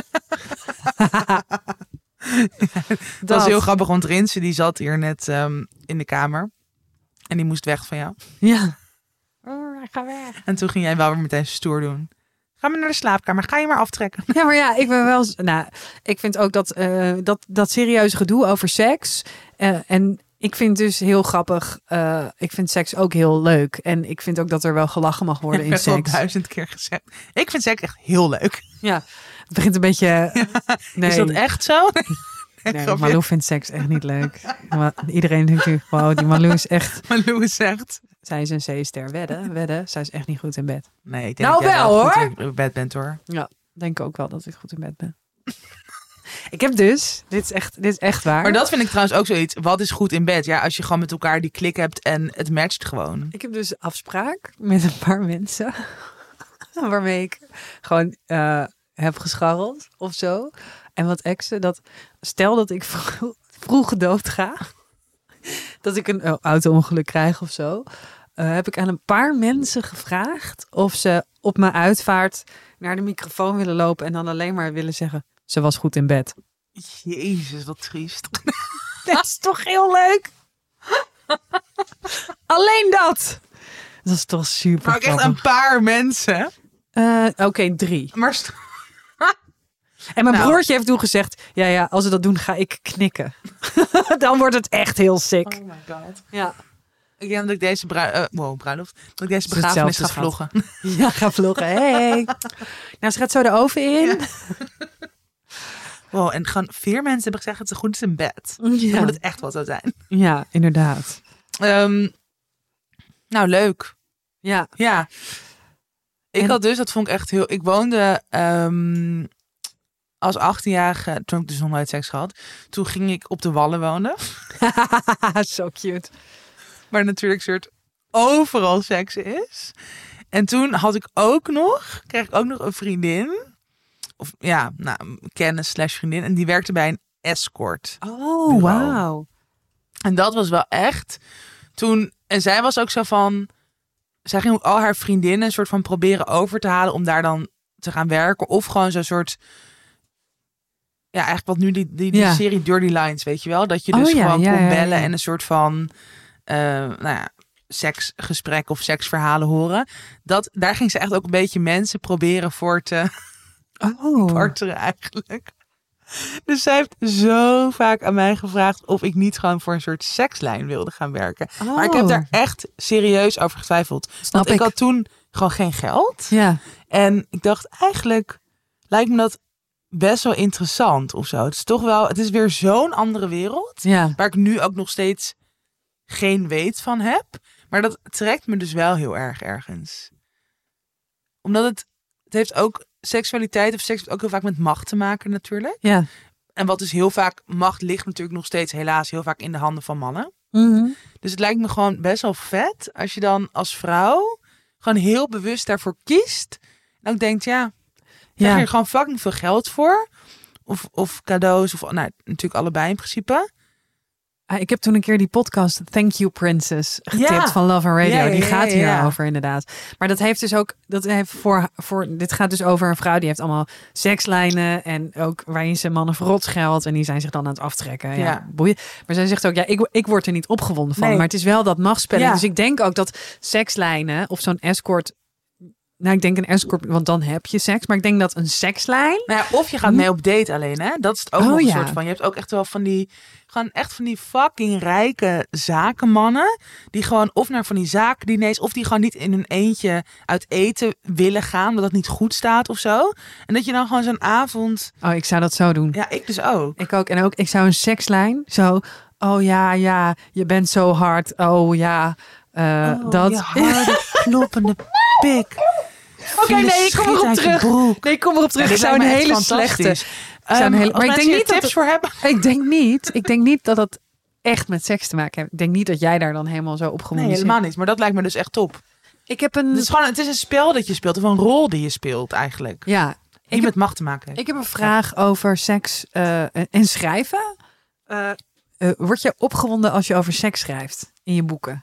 Dat was heel grappig, want Rinse die zat hier net in de kamer. En die moest weg van jou. Ja. Ga weg. En toen ging jij wel weer meteen stoer doen. Ga maar naar de slaapkamer. Ga je maar aftrekken. Ja, maar ik ben wel. Ik vind ook dat serieuze gedoe over seks. En ik vind dus heel grappig. Ik vind seks ook heel leuk. En ik vind ook dat er wel gelachen mag worden in seks. Ik heb al 1000 keer gezegd. Ik vind seks echt heel leuk. Ja, het begint een beetje. Nee. Is dat echt zo? Nee, Malou vindt seks echt niet leuk. Maar iedereen denkt nu, wow, die Malou is echt. Malou is echt. Zij is een C-ster. Wedden. Zij is echt niet goed in bed. Nee, ik denk dat jij wel hoor. Goed in bed bent hoor. Ja, denk ook wel dat ik goed in bed ben. Ik heb dus, dit is echt waar. Maar dat vind ik trouwens ook zoiets. Wat is goed in bed? Ja, als je gewoon met elkaar die klik hebt en het matcht gewoon. Ik heb dus afspraak met een paar mensen. Waarmee ik gewoon heb gescharreld of zo. En wat exen, stel dat ik vroeg dood ga. Dat ik een auto-ongeluk krijg of zo. Heb ik aan een paar mensen gevraagd of ze op mijn uitvaart naar de microfoon willen lopen en dan alleen maar willen zeggen, ze was goed in bed. Jezus, wat triest. Dat is toch heel leuk? Alleen dat. Dat is toch super. Maar ook echt een paar mensen. Oké, 3. Maar En mijn broertje heeft toen gezegd... Ja, als ze dat doen, ga ik knikken. Dan wordt het echt heel sick. Oh my god. Ja. Ik denk dat ik deze bruiloft... Dat ik deze begrafenis ga vloggen. Ja, ga vloggen. Hey. Nou, ze gaat zo de oven in. Ja. Wow, en gewoon 4 mensen hebben gezegd dat ze goed is in bed. Ja. Dan moet het echt wel zo zijn. Ja, inderdaad. Nou, leuk. Ja. Ja. Ik had dus, dat vond ik echt heel... Ik woonde als 18-jarige, toen ik dus nog nooit seks gehad. Toen ging ik op de Wallen wonen. Zo cute. Waar natuurlijk soort overal seks is. En toen kreeg ik ook nog een vriendin. Of ja, kennis / vriendin. En die werkte bij een escort. Oh, wauw. En dat was wel echt... Toen, en zij was ook zo van... Zij ging ook al haar vriendinnen een soort van proberen over te halen... om daar dan te gaan werken. Of gewoon zo'n soort... Ja, eigenlijk wat nu die serie Dirty Lines, weet je wel? Dat je dus gewoon kon bellen en een soort van... seksgesprek of seksverhalen horen. Daar ging ze echt ook een beetje mensen proberen voor te parteren eigenlijk. Dus zij heeft zo vaak aan mij gevraagd of ik niet gewoon voor een soort sekslijn wilde gaan werken. Maar ik heb daar echt serieus over getwijfeld. Want ik had toen gewoon geen geld. Ja. En ik dacht eigenlijk lijkt me dat best wel interessant of zo. Het is weer zo'n andere wereld. Ja. Waar ik nu ook nog steeds geen weet van heb. Maar dat trekt me dus wel heel erg ergens. Omdat het heeft ook seksualiteit of seks heeft ook heel vaak met macht te maken natuurlijk. Ja. En wat dus heel vaak, macht ligt natuurlijk nog steeds helaas heel vaak in de handen van mannen. Mm-hmm. Dus het lijkt me gewoon best wel vet als je dan als vrouw gewoon heel bewust daarvoor kiest. En ook denkt, krijg je er gewoon fucking veel geld voor. Of cadeaus, of natuurlijk allebei in principe. Ik heb toen een keer die podcast Thank You Princess getipt van Love and Radio. Die gaat hierover inderdaad. Maar dat heeft dus ook, dit gaat dus over een vrouw die heeft allemaal sekslijnen en ook waarin ze mannen verrot geld en die zijn zich dan aan het aftrekken. Ja, boeien. Maar zij zegt ook, ik word er niet opgewonden van, maar het is wel dat machtsspel. Ja. Dus ik denk ook dat sekslijnen of zo'n escort. Nou, ik denk een escort, want dan heb je seks. Maar ik denk dat een sekslijn... of je gaat mee op date alleen, hè? Dat is het ook nog een soort van... Je hebt ook echt wel van die fucking rijke zakenmannen... die gewoon of naar van die zakendiners... of die gewoon niet in hun eentje uit eten willen gaan... omdat dat niet goed staat of zo. En dat je dan gewoon zo'n avond... Oh, ik zou dat zo doen. Ja, ik dus ook. Ik ook. En ook, ik zou een sekslijn zo... Oh ja, je bent zo hard. Oh ja, dat... Je harde, kloppende pik... Oké, nee, ik kom erop terug. Nee, ik kom erop terug. Ik zou een hele slechte. Maar ik denk niet dat tips voor hebben. Ik denk niet dat het echt met seks te maken heeft. Ik denk niet dat jij daar dan helemaal zo opgewonden bent. Nee, helemaal niet. Maar dat lijkt me dus echt top. Het is een spel dat je speelt of een rol die je speelt eigenlijk. Ja. Die met macht te maken heeft. Ik heb een vraag over seks en schrijven. Word je opgewonden als je over seks schrijft in je boeken?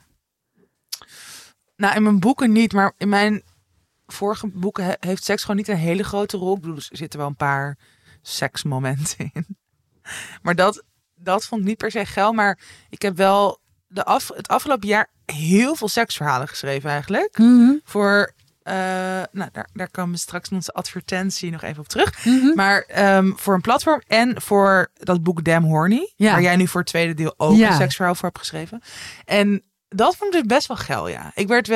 Nou, in mijn boeken niet, maar in mijn vorige boeken heeft seks gewoon niet een hele grote rol. Ik bedoel, er zitten wel een paar seksmomenten in. Maar dat vond ik niet per se geil. Maar ik heb wel het afgelopen jaar heel veel seksverhalen geschreven eigenlijk. Mm-hmm. Voor, daar komen we straks in onze advertentie nog even op terug. Mm-hmm. Maar voor een platform en voor dat boek Damn Horny. Ja. Waar jij nu voor het tweede deel ook een seksverhaal voor hebt geschreven. En dat vond ik dus best wel geil, ja. Ik werd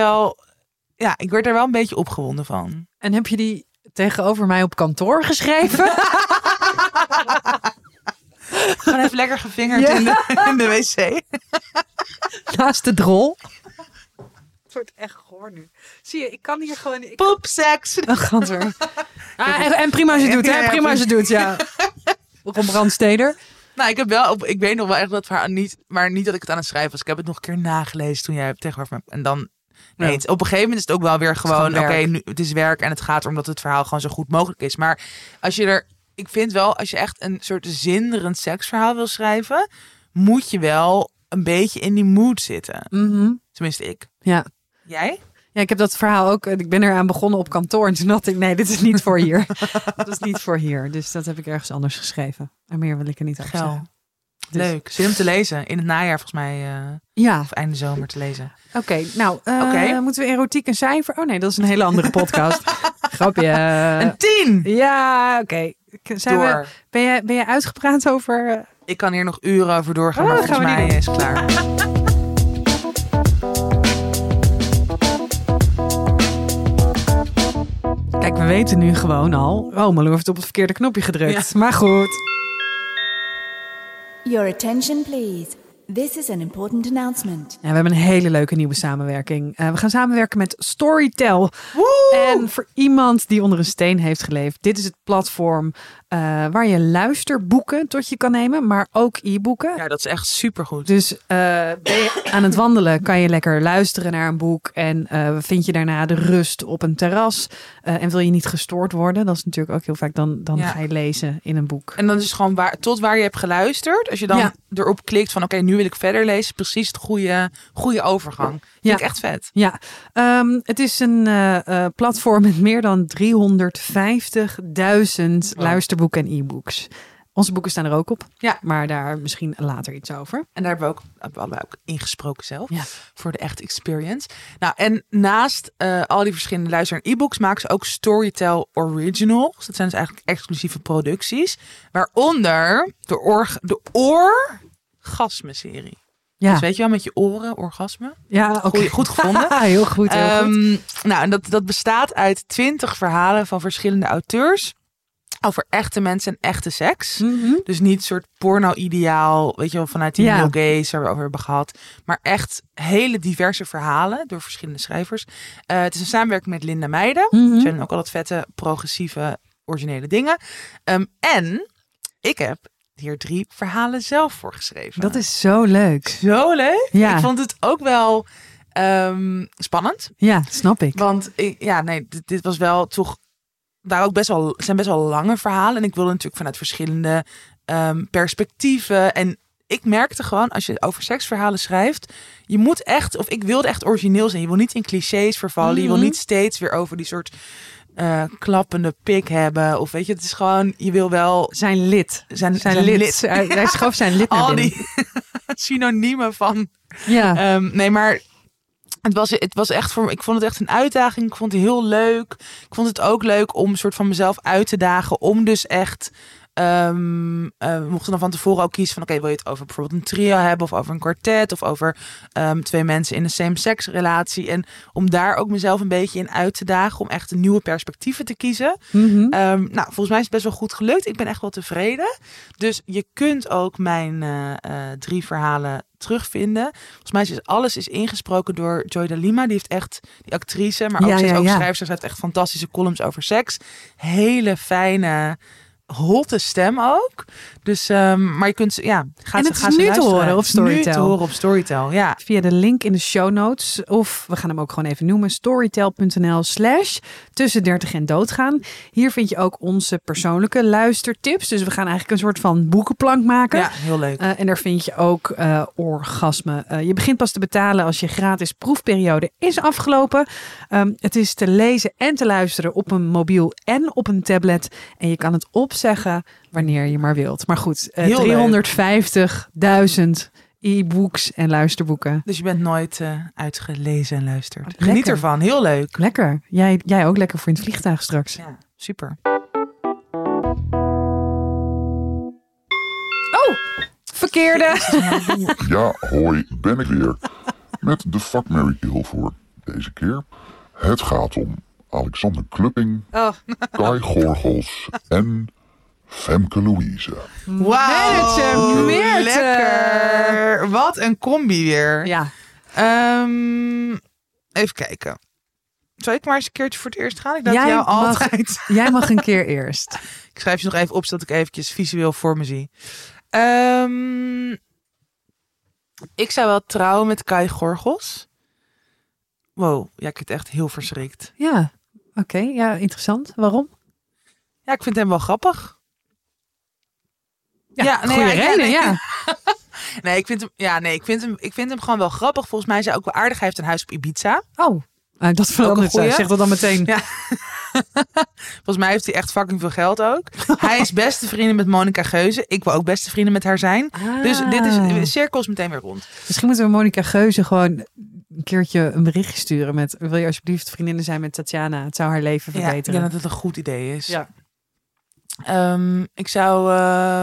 er wel een beetje opgewonden van. En heb je die tegenover mij op kantoor geschreven? Gewoon even lekker gevingerd in de wc. Naast de drol. Het wordt echt goor nu. Zie je, ik kan hier gewoon... Poepseks. En prima als je doet, hè? Prima als je doet, ja. Ron Brandsteder. Nou, ik weet nog wel echt dat verhaal niet... Maar niet dat ik het aan het schrijven was. Ik heb het nog een keer nagelezen toen jij het tegenover me... En dan... Nee, op een gegeven moment is het ook wel weer gewoon... Oké, nu het is werk en het gaat erom dat het verhaal gewoon zo goed mogelijk is. Maar als je er... Ik vind wel, als je echt een soort zinderend seksverhaal wil schrijven... moet je wel een beetje in die mood zitten. Mm-hmm. Tenminste, ik. Ja. Jij? Ja, ik heb dat verhaal ook... Ik ben eraan begonnen op kantoor. En toen dacht ik, nee, dit is niet voor hier. Dat is niet voor hier. Dus dat heb ik ergens anders geschreven. En meer wil ik er niet over zeggen. Dus. Leuk. Zin om te lezen. In het najaar volgens mij. Of einde zomer te lezen. Oké, moeten we erotiek een cijfer? Oh nee, dat is een hele andere podcast. grapje. Een 10! Ja, oké. Ben jij uitgepraat over... Ik kan hier nog uren over doorgaan, maar volgens mij is het klaar. Kijk, we weten nu gewoon al... Oh, Malou heeft op het verkeerde knopje gedrukt. Ja. Maar goed. Your attention, please. This is an important announcement. Ja, we hebben een hele leuke nieuwe samenwerking. We gaan samenwerken met Storytel. Woe! En voor iemand die onder een steen heeft geleefd... dit is het platform waar je luisterboeken tot je kan nemen... maar ook e-boeken. Ja, dat is echt supergoed. Dus ben je aan het wandelen, kan je lekker luisteren naar een boek... en vind je daarna de rust op een terras... en wil je niet gestoord worden... dat is natuurlijk ook heel vaak, dan ga je lezen in een boek. En dan is het gewoon tot waar je hebt geluisterd. Als je dan erop klikt van oké, nu wil ik verder lezen... precies de goede overgang. Vind ik echt vet. Ja, het is een platform met meer dan 350.000 luisterboeken en e-books. Onze boeken staan er ook op. Ja. Maar daar misschien later iets over. En daar hebben we ook ingesproken zelf. Ja. Voor de echte experience. Nou, en naast al die verschillende luister- en e-books... maken ze ook Storytel Originals. Dat zijn dus eigenlijk exclusieve producties. Waaronder de Orgasme-serie. Ja. Dus weet je wel, met je oren, orgasme. Ja, okay. Goed gevonden. Heel goed. Nou, en dat bestaat uit 20 verhalen van verschillende auteurs... over echte mensen en echte seks. Mm-hmm. Dus niet een soort porno-ideaal, weet je wel, vanuit die Neil Gaze waar we over hebben gehad. Maar echt hele diverse verhalen door verschillende schrijvers. Het is een samenwerking met Linda Meijden. Mm-hmm. Er zijn ook al dat vette, progressieve, originele dingen. En ik heb hier 3 verhalen zelf voor geschreven. Dat is zo leuk. Zo leuk. Ja. Ik vond het ook wel spannend. Ja, snap ik. Want dit was wel toch... Daar ook zijn best wel lange verhalen. En ik wilde natuurlijk vanuit verschillende perspectieven. En ik merkte gewoon, als je over seksverhalen schrijft... je moet echt, of ik wilde echt origineel zijn. Je wil niet in clichés vervallen. Mm-hmm. Je wil niet steeds weer over die soort klappende pik hebben. Of weet je, het is gewoon, je wil wel... Zijn lid. Zijn lid. Hij schoof zijn lid naar al binnen. die synoniemen van... Ja. Nee, maar... Het was echt ik vond het echt een uitdaging. Ik vond het heel leuk. Ik vond het ook leuk om een soort van mezelf uit te dagen. Om dus echt... we mochten dan van tevoren ook kiezen van... Oké, wil je het over bijvoorbeeld een trio hebben... of over een kwartet... of over 2 mensen in een same-sex relatie. En om daar ook mezelf een beetje in uit te dagen... om echt een nieuwe perspectieven te kiezen. Mm-hmm. Volgens mij is het best wel goed gelukt. Ik ben echt wel tevreden. Dus je kunt ook mijn 3 verhalen terugvinden. Volgens mij is alles ingesproken door Joy de Lima. Die heeft echt die actrice, maar ook, ook schrijfster. Ze heeft echt fantastische columns over seks. Hele fijne... hotte stem ook. Dus, maar je kunt, en het is nu te horen op Storytel. Nu te horen op Storytel, ja. Via de link in de show notes. Of we gaan hem ook gewoon even noemen. Storytel.nl/tussen 30 en doodgaan. Hier vind je ook onze persoonlijke luistertips. Dus we gaan eigenlijk een soort van boekenplank maken. Ja, heel leuk. En daar vind je ook orgasme. Je begint pas te betalen als je gratis proefperiode is afgelopen. Het is te lezen en te luisteren op een mobiel en op een tablet. En je kan het opzeggen wanneer je maar wilt. Maar goed, 350.000 e-books en luisterboeken. Dus je bent nooit uitgelezen en luistert. Lekker. Geniet ervan, heel leuk. Lekker. Jij ook lekker voor in het vliegtuig straks. Ja, super. Oh, verkeerde. Ja, hoi, ben ik weer. Met de Fuck, Marry, Kill voor deze keer. Het gaat om Alexander Klupping, Kai Gorgels en Femke Louise. Wauw, lekker. Wat een combi weer. Ja. Even kijken. Zal ik maar eens een keertje voor het eerst gaan? Ik dacht jou altijd. Jij mag een keer eerst. Ik schrijf je nog even op, zodat ik eventjes visueel voor me zie. Ik zou wel trouwen met Kai Gorgels. Wow, ja, ik vind het echt heel verschrikt. Ja, oké. Ja, interessant. Waarom? Ja, ik vind hem wel grappig. Ja, goede reden, ja. Nee, ik vind hem gewoon wel grappig. Volgens mij is hij ook wel aardig. Hij heeft een huis op Ibiza. Oh, dat verandert. Zeg dat dan meteen. Ja. Volgens mij heeft hij echt fucking veel geld ook. Hij is beste vrienden met Monica Geuze. Ik wil ook beste vrienden met haar zijn. Dus dit is cirkels meteen weer rond. Misschien moeten we Monica Geuze gewoon een keertje een berichtje sturen met... wil je alsjeblieft vriendinnen zijn met Tatjana? Het zou haar leven verbeteren. Ja, dat het een goed idee is. Ja. Ik zou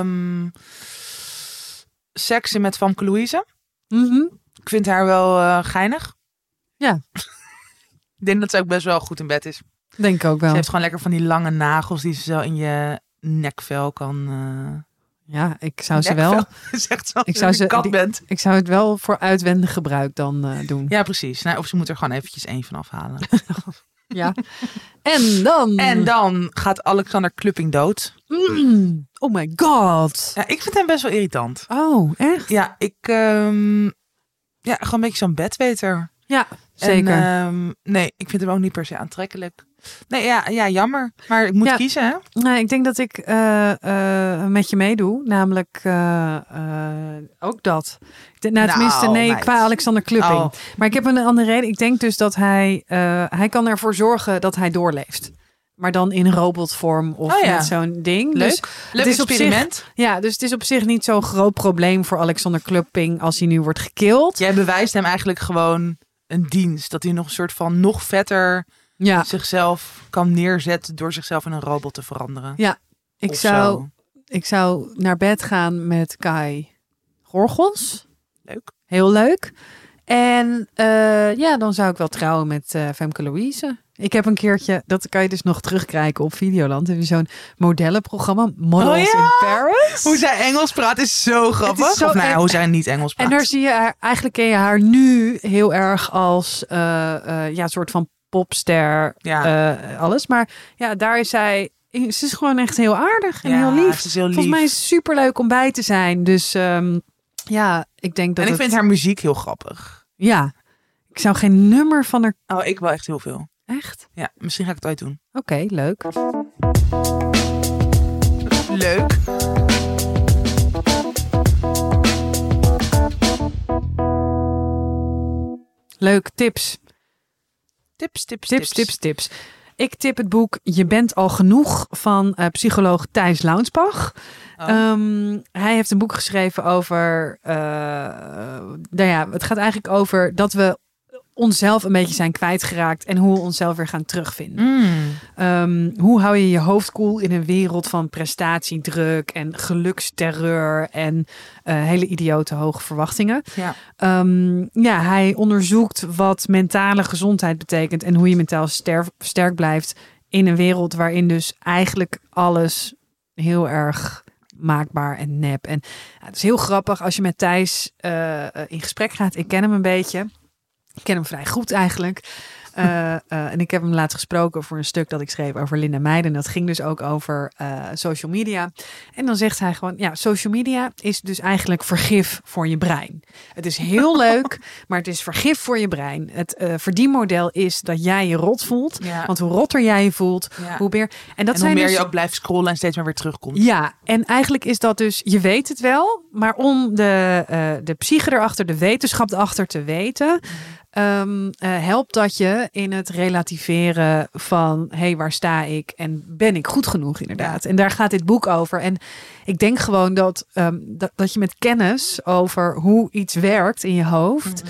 seksen met Famke Louise. Ik vind haar wel geinig. Ja. Ik denk dat ze ook best wel goed in bed is. Denk ik ook wel. Ze heeft gewoon lekker van die lange nagels die ze zo in je nekvel kan... Ja, ik zou ze wel... Zegt zo, ik zou een kat bent. Ik zou het wel voor uitwendig gebruik dan doen. Ja, precies. Nou, of ze moet er gewoon eventjes 1 van afhalen. Ja. En dan gaat Alexander Klupping dood. Oh my god. Ja, ik vind hem best wel irritant. Oh, echt? Ja, gewoon een beetje zo'n bedweter. Ja, zeker. En, nee, ik vind hem ook niet per se aantrekkelijk. Nee, ja, jammer. Maar ik moet kiezen, hè? Nee, ik denk dat ik met je meedoe. Namelijk ook dat. Qua Alexander Klupping. Oh. Maar ik heb een andere reden. Ik denk dus dat hij kan ervoor zorgen dat hij doorleeft. Maar dan in robotvorm of met zo'n ding. Leuk. Dus Leuk het is experiment. Dus het is op zich niet zo'n groot probleem voor Alexander Klupping als hij nu wordt gekild. Jij bewijst hem eigenlijk gewoon een dienst. Dat hij nog een soort van nog vetter zichzelf kan neerzetten door zichzelf in een robot te veranderen. Ja, ik zou naar bed gaan met Kai Gorgels. Leuk. Heel leuk. En dan zou ik wel trouwen met Femke Louise. Ik heb een keertje, dat kan je dus nog terugkijken op Videoland. Heb je zo'n modellenprogramma, Models in Paris. Hoe zij Engels praat is zo grappig. Hoe zij niet Engels praat. En daar zie je haar, eigenlijk ken je haar nu heel erg als een soort van popster. Alles. Maar ja, daar is zij... Ze is gewoon echt heel aardig en heel lief. Ze is heel lief. Volgens mij is het superleuk om bij te zijn. Dus ik denk dat ik vind haar muziek heel grappig. Ja, ik zou geen nummer van haar... Oh, ik wel echt heel veel. Echt? Ja, misschien ga ik het ooit doen. Oké, leuk. Leuk. Leuk, tips. Tips. Ik tip het boek Je bent al genoeg van psycholoog Thijs Launsbach. Hij heeft een boek geschreven over... het gaat eigenlijk over dat we onszelf een beetje zijn kwijtgeraakt en hoe we onszelf weer gaan terugvinden. Hoe hou je je hoofd koel in een wereld van prestatiedruk en geluksterreur en hele idiote hoge verwachtingen. Ja. Hij onderzoekt wat mentale gezondheid betekent en hoe je mentaal sterk blijft in een wereld waarin dus eigenlijk alles heel erg maakbaar en nep. En het is heel grappig als je met Thijs in gesprek gaat. Ik ken hem een beetje. Ik ken hem vrij goed eigenlijk. En ik heb hem laatst gesproken voor een stuk dat ik schreef over Linda Meijden. Dat ging dus ook over social media. En dan zegt hij gewoon, social media is dus eigenlijk vergif voor je brein. Het is heel leuk, maar het is vergif voor je brein. Het verdienmodel is dat jij je rot voelt. Ja. Want hoe rotter jij je voelt, hoe meer... En hoe meer je ook blijft scrollen en steeds maar weer terugkomt. Ja, en eigenlijk is dat dus, je weet het wel, maar om de psyche erachter, de wetenschap erachter te weten... helpt dat je in het relativeren van waar sta ik en ben ik goed genoeg inderdaad. En daar gaat dit boek over. En ik denk gewoon dat je met kennis over hoe iets werkt in je hoofd,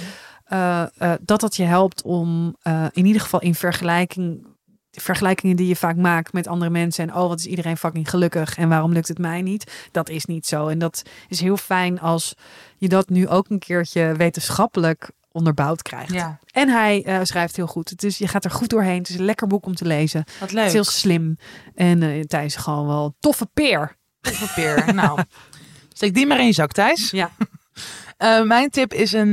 dat je helpt om in ieder geval in vergelijkingen die je vaak maakt met andere mensen en wat is iedereen fucking gelukkig en waarom lukt het mij niet? Dat is niet zo. En dat is heel fijn als je dat nu ook een keertje wetenschappelijk onderbouwd krijgt. Ja. En hij schrijft heel goed. Je gaat er goed doorheen. Het is een lekker boek om te lezen. Wat leuk. Het is heel slim. En Thijs is gewoon wel een toffe peer. Nou, steek die maar in je zak, Thijs. Ja. Mijn tip is een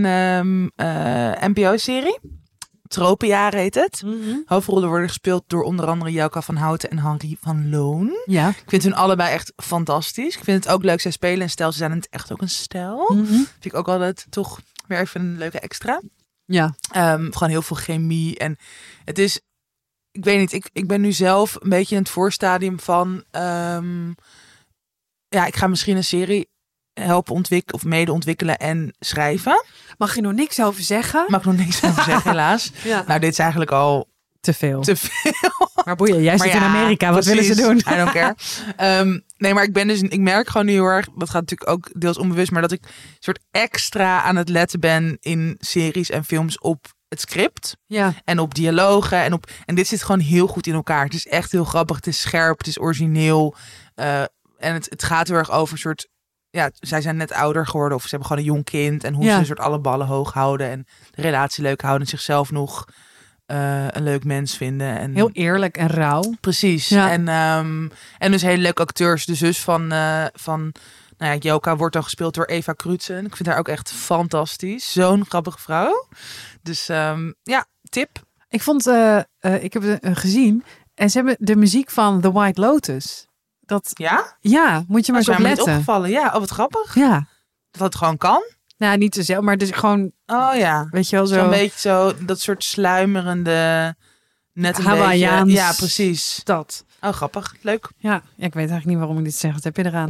NPO-serie. Tropenjaren heet het. Hoofdrollen worden gespeeld door onder andere Jouka van Houten en Henri van Loon. Ja. Ik vind hun allebei echt fantastisch. Ik vind het ook leuk. Zij spelen een stijl. Ze zijn het echt ook een stijl. Vind ik ook altijd toch weer even een leuke extra. Ja. Gewoon heel veel chemie. En het is... Ik weet niet. Ik ben nu zelf een beetje in het voorstadium van... ik ga misschien een serie helpen ontwikkelen of mede ontwikkelen en schrijven. Mag je nog niks over zeggen? Mag nog niks over zeggen, helaas. Ja. Nou, dit is eigenlijk al te veel. Maar boeien, jij zit in Amerika. Wat willen ze doen? I don't care. Nee, maar ik merk gewoon nu heel erg, dat gaat natuurlijk ook deels onbewust, maar dat ik een soort extra aan het letten ben in series en films op het script. Ja. En op dialogen. En dit zit gewoon heel goed in elkaar. Het is echt heel grappig. Het is scherp. Het is origineel. En het gaat heel erg over een soort... Ja, zij zijn net ouder geworden. Of ze hebben gewoon een jong kind. En hoe ze een soort alle ballen hoog houden. En de relatie leuk houden. En zichzelf nog een leuk mens vinden. En... Heel eerlijk en rauw. Precies. Ja. En dus hele leuke acteurs. De zus van Joka wordt dan gespeeld door Eva Krutsen. Ik vind haar ook echt fantastisch. Zo'n grappige vrouw. Dus tip. Ik vond, ik heb het gezien. En ze hebben de muziek van The White Lotus. Dat, ja, moet je maar eens op letten. Opgevallen. Ja, wat grappig. Ja. Dat het gewoon kan. Nou, niet zo, maar dus gewoon... Oh ja. Weet je wel, zo'n beetje zo, dat soort sluimerende... Net een Hawaiiaans. Beetje. Ja, precies. Dat. Oh, grappig. Leuk. Ja, ik weet eigenlijk niet waarom ik dit zeg. Wat heb je eraan?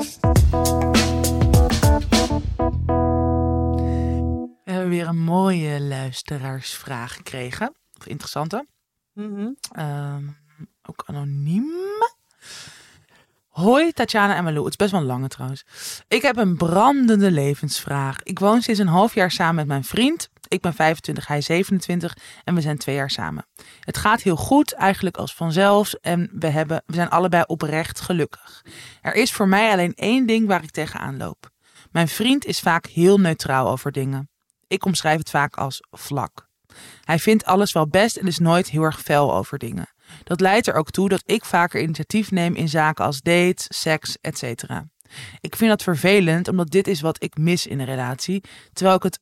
We hebben weer een mooie luisteraarsvraag gekregen. Of interessante. Ook anoniem. Hoi Tatjana en Malou. Het is best wel een lange trouwens. Ik heb een brandende levensvraag. Ik woon sinds een half jaar samen met mijn vriend. Ik ben 25, hij 27 en we zijn 2 jaar samen. Het gaat heel goed, eigenlijk als vanzelf. En we zijn allebei oprecht gelukkig. Er is voor mij alleen 1 ding waar ik tegenaan loop. Mijn vriend is vaak heel neutraal over dingen. Ik omschrijf het vaak als vlak. Hij vindt alles wel best en is nooit heel erg fel over dingen. Dat leidt er ook toe dat ik vaker initiatief neem in zaken als dates, seks, etc. Ik vind dat vervelend, omdat dit is wat ik mis in een relatie. Terwijl ik het...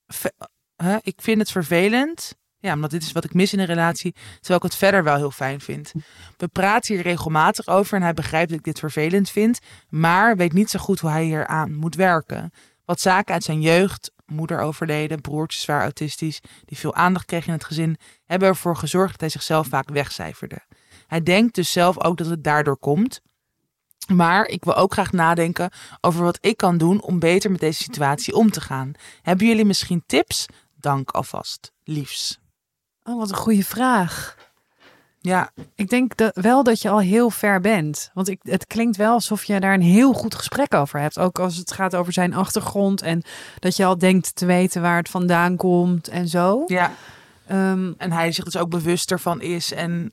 Ik vind het vervelend... Ja, omdat dit is wat ik mis in een relatie, terwijl ik het verder wel heel fijn vind. We praten hier regelmatig over en hij begrijpt dat ik dit vervelend vind, maar weet niet zo goed hoe hij hier aan moet werken. Wat zaken uit zijn jeugd, moeder overleden, broertje zwaar autistisch, die veel aandacht kreeg in het gezin, hebben ervoor gezorgd dat hij zichzelf vaak wegcijferde. Hij denkt dus zelf ook dat het daardoor komt. Maar ik wil ook graag nadenken over wat ik kan doen om beter met deze situatie om te gaan. Hebben jullie misschien tips? Dank alvast. Liefs. Oh, wat een goede vraag. Ja. Ik denk wel dat je al heel ver bent. Want het klinkt wel alsof je daar een heel goed gesprek over hebt. Ook als het gaat over zijn achtergrond. En dat je al denkt te weten waar het vandaan komt en zo. Ja. En hij zich dus ook bewust ervan is. En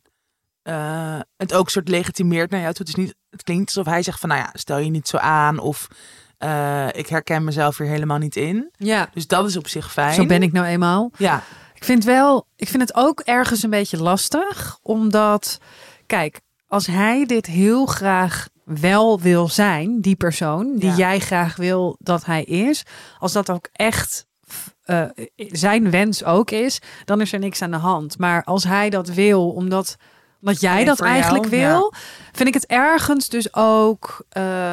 het ook soort legitimeert naar jou toe. Het klinkt alsof hij zegt van, nou ja, stel je niet zo aan. Of ik herken mezelf hier helemaal niet in. Ja. Dus dat is op zich fijn. Zo ben ik nou eenmaal. Ja. Ik vind het ook ergens een beetje lastig. Omdat, kijk, als hij dit heel graag wel wil zijn, die persoon die jij graag wil dat hij is. Als dat ook echt zijn wens ook is, dan is er niks aan de hand. Maar als hij dat wil, omdat jij dat eigenlijk wil, vind ik het ergens dus ook,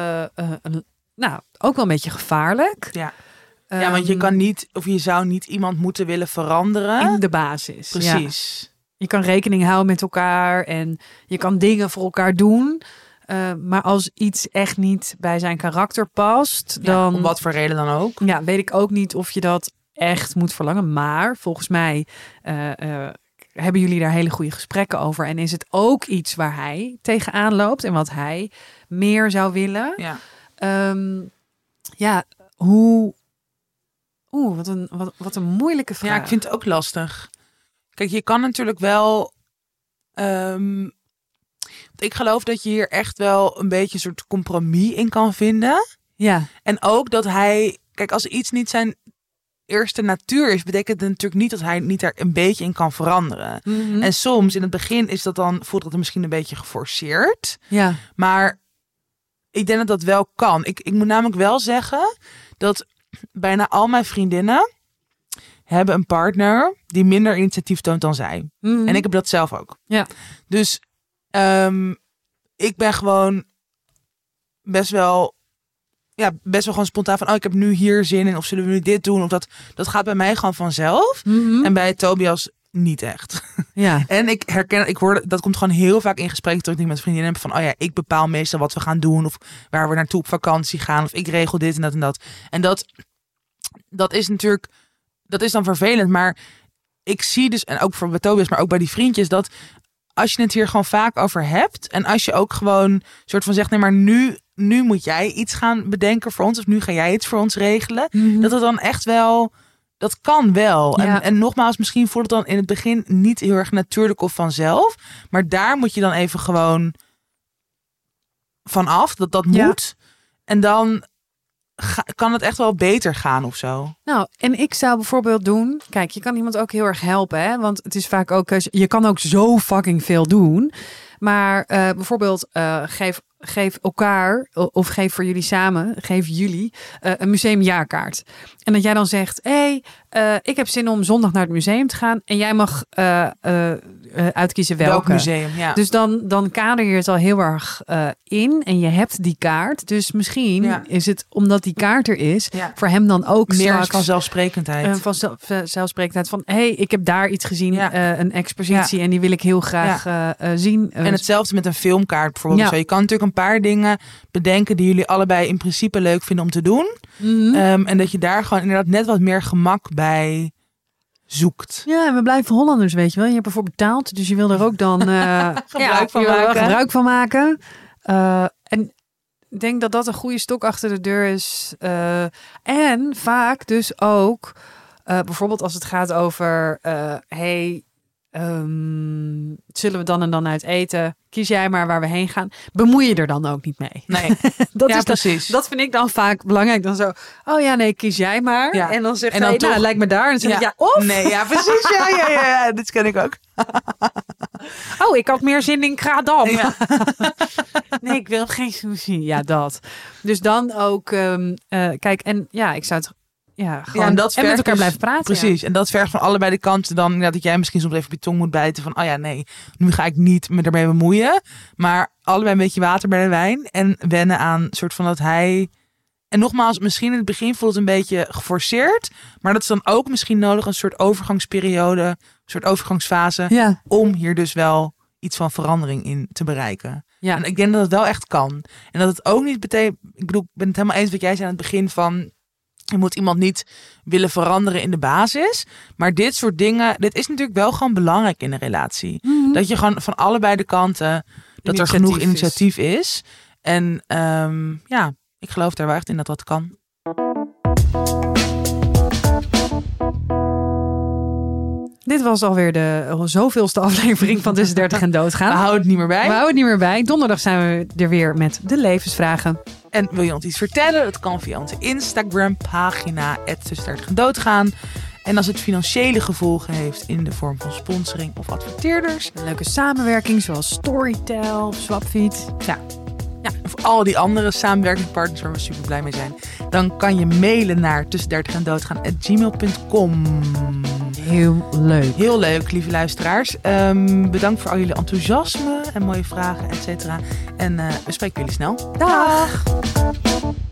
ook wel een beetje gevaarlijk. Ja. Ja, want je kan niet, of je zou niet iemand moeten willen veranderen. In de basis. Precies. Ja. Je kan rekening houden met elkaar en je kan dingen voor elkaar doen. Maar als iets echt niet bij zijn karakter past, dan... Om wat voor reden dan ook. Ja, weet ik ook niet of je dat echt moet verlangen. Maar volgens mij hebben jullie daar hele goede gesprekken over. En is het ook iets waar hij tegenaan loopt en wat hij meer zou willen. Ja. Hoe... wat een moeilijke vraag. Ja, ik vind het ook lastig. Kijk, je kan natuurlijk wel... ik geloof dat je hier echt wel een beetje een soort compromis in kan vinden. Ja. En ook dat hij... Kijk, als iets niet zijn eerste natuur is, betekent het natuurlijk niet dat hij niet er een beetje in kan veranderen. Mm-hmm. En soms, in het begin, voelt dat misschien een beetje geforceerd. Ja. Maar ik denk dat dat wel kan. Ik moet namelijk wel zeggen dat bijna al mijn vriendinnen hebben een partner die minder initiatief toont dan zij. Mm-hmm. En ik heb dat zelf ook. Ja. Dus ik ben gewoon best wel gewoon spontaan van, ik heb nu hier zin in, of zullen we nu dit doen? Of dat gaat bij mij gewoon vanzelf. Mm-hmm. En bij Tobias niet echt. Ja. En ik hoor, dat komt gewoon heel vaak in gesprek dat ik met vriendinnen heb van, ik bepaal meestal wat we gaan doen, of waar we naartoe op vakantie gaan, of ik regel dit en dat en dat. En dat is natuurlijk, dat is dan vervelend, maar ik zie dus, en ook voor bij Tobias, maar ook bij die vriendjes, dat als je het hier gewoon vaak over hebt, en als je ook gewoon soort van zegt, nee, maar nu moet jij iets gaan bedenken voor ons, of nu ga jij iets voor ons regelen, mm-hmm. dat het dan echt wel Dat kan wel. Ja. En nogmaals, misschien voelt het dan in het begin niet heel erg natuurlijk of vanzelf. Maar daar moet je dan even gewoon vanaf. Dat moet. En dan kan het echt wel beter gaan of zo. Nou, en ik zou bijvoorbeeld doen... Kijk, je kan iemand ook heel erg helpen, hè? Want het is vaak ook... Je kan ook zo fucking veel doen. Maar bijvoorbeeld geef elkaar... of geef voor jullie samen... geef jullie een museumjaarkaart. En dat jij dan zegt... ik heb zin om zondag naar het museum te gaan... en jij mag uitkiezen welk museum, ja. Dus dan kader je het al heel erg in... en je hebt die kaart. Dus misschien is het, omdat die kaart er is... voor hem dan ook meer straks... vanzelfsprekendheid. Vanzelfsprekendheid van... ik heb daar iets gezien, een expositie... en die wil ik heel graag zien. En hetzelfde met een filmkaart bijvoorbeeld. Zo, je kan natuurlijk een paar dingen bedenken... die jullie allebei in principe leuk vinden om te doen. Mm-hmm. En dat je daar gewoon inderdaad net wat meer gemak bij zoekt. Ja, en we blijven Hollanders, weet je wel. Je hebt ervoor betaald, dus je wil er ook dan gebruik van maken. En ik denk dat dat een goede stok achter de deur is. En vaak dus ook, bijvoorbeeld als het gaat over... zullen we dan en dan uit eten? Kies jij maar waar we heen gaan. Bemoei je er dan ook niet mee. Nee, precies. Dat vind ik dan vaak belangrijk. Dan zo, kies jij maar. Ja. En dan zeg je, lijkt me daar. En dan zeg ik, of? Nee, ja, precies. Ja. Dit ken ik ook. Ik had meer zin in Kraadam. Ja. Nee, ik wil geen sushi. Ja, dat. Dus dan ook, kijk, en ik zou het... gewoon en dat en met elkaar blijven praten. Precies. En dat vergt van allebei de kanten dan dat jij misschien soms even op je tong moet bijten van nu ga ik niet me ermee bemoeien. Maar allebei een beetje water bij de wijn en wennen aan soort van dat hij... En nogmaals, misschien in het begin voelt het een beetje geforceerd. Maar dat is dan ook misschien nodig een soort overgangsperiode, een soort overgangsfase. Om hier dus wel iets van verandering in te bereiken. Ja. En ik denk dat het wel echt kan. En dat het ook niet betekent... Ik bedoel, ik ben het helemaal eens wat jij zei aan het begin van... Je moet iemand niet willen veranderen in de basis. Maar dit soort dingen, dit is natuurlijk wel gewoon belangrijk in een relatie. Mm-hmm. Dat je gewoon van allebei de kanten, dat er genoeg initiatief is. En ik geloof daar wel echt in dat dat kan. Dit was alweer de zoveelste aflevering van Tussen 30 en Doodgaan. We houden het niet meer bij. Donderdag zijn we er weer met de levensvragen. En wil je ons iets vertellen? Dat kan via onze Instagram pagina @Tussen 30 en Doodgaan. En als het financiële gevolgen heeft in de vorm van sponsoring of adverteerders. Een leuke samenwerking zoals Storytel of Swapfeed. Ja, of al die andere samenwerkingspartners waar we super blij mee zijn. Dan kan je mailen naar tussen30endoodgaan@gmail.com. Heel leuk, lieve luisteraars. Bedankt voor al jullie enthousiasme en mooie vragen, et cetera. En we spreken jullie snel. Dag!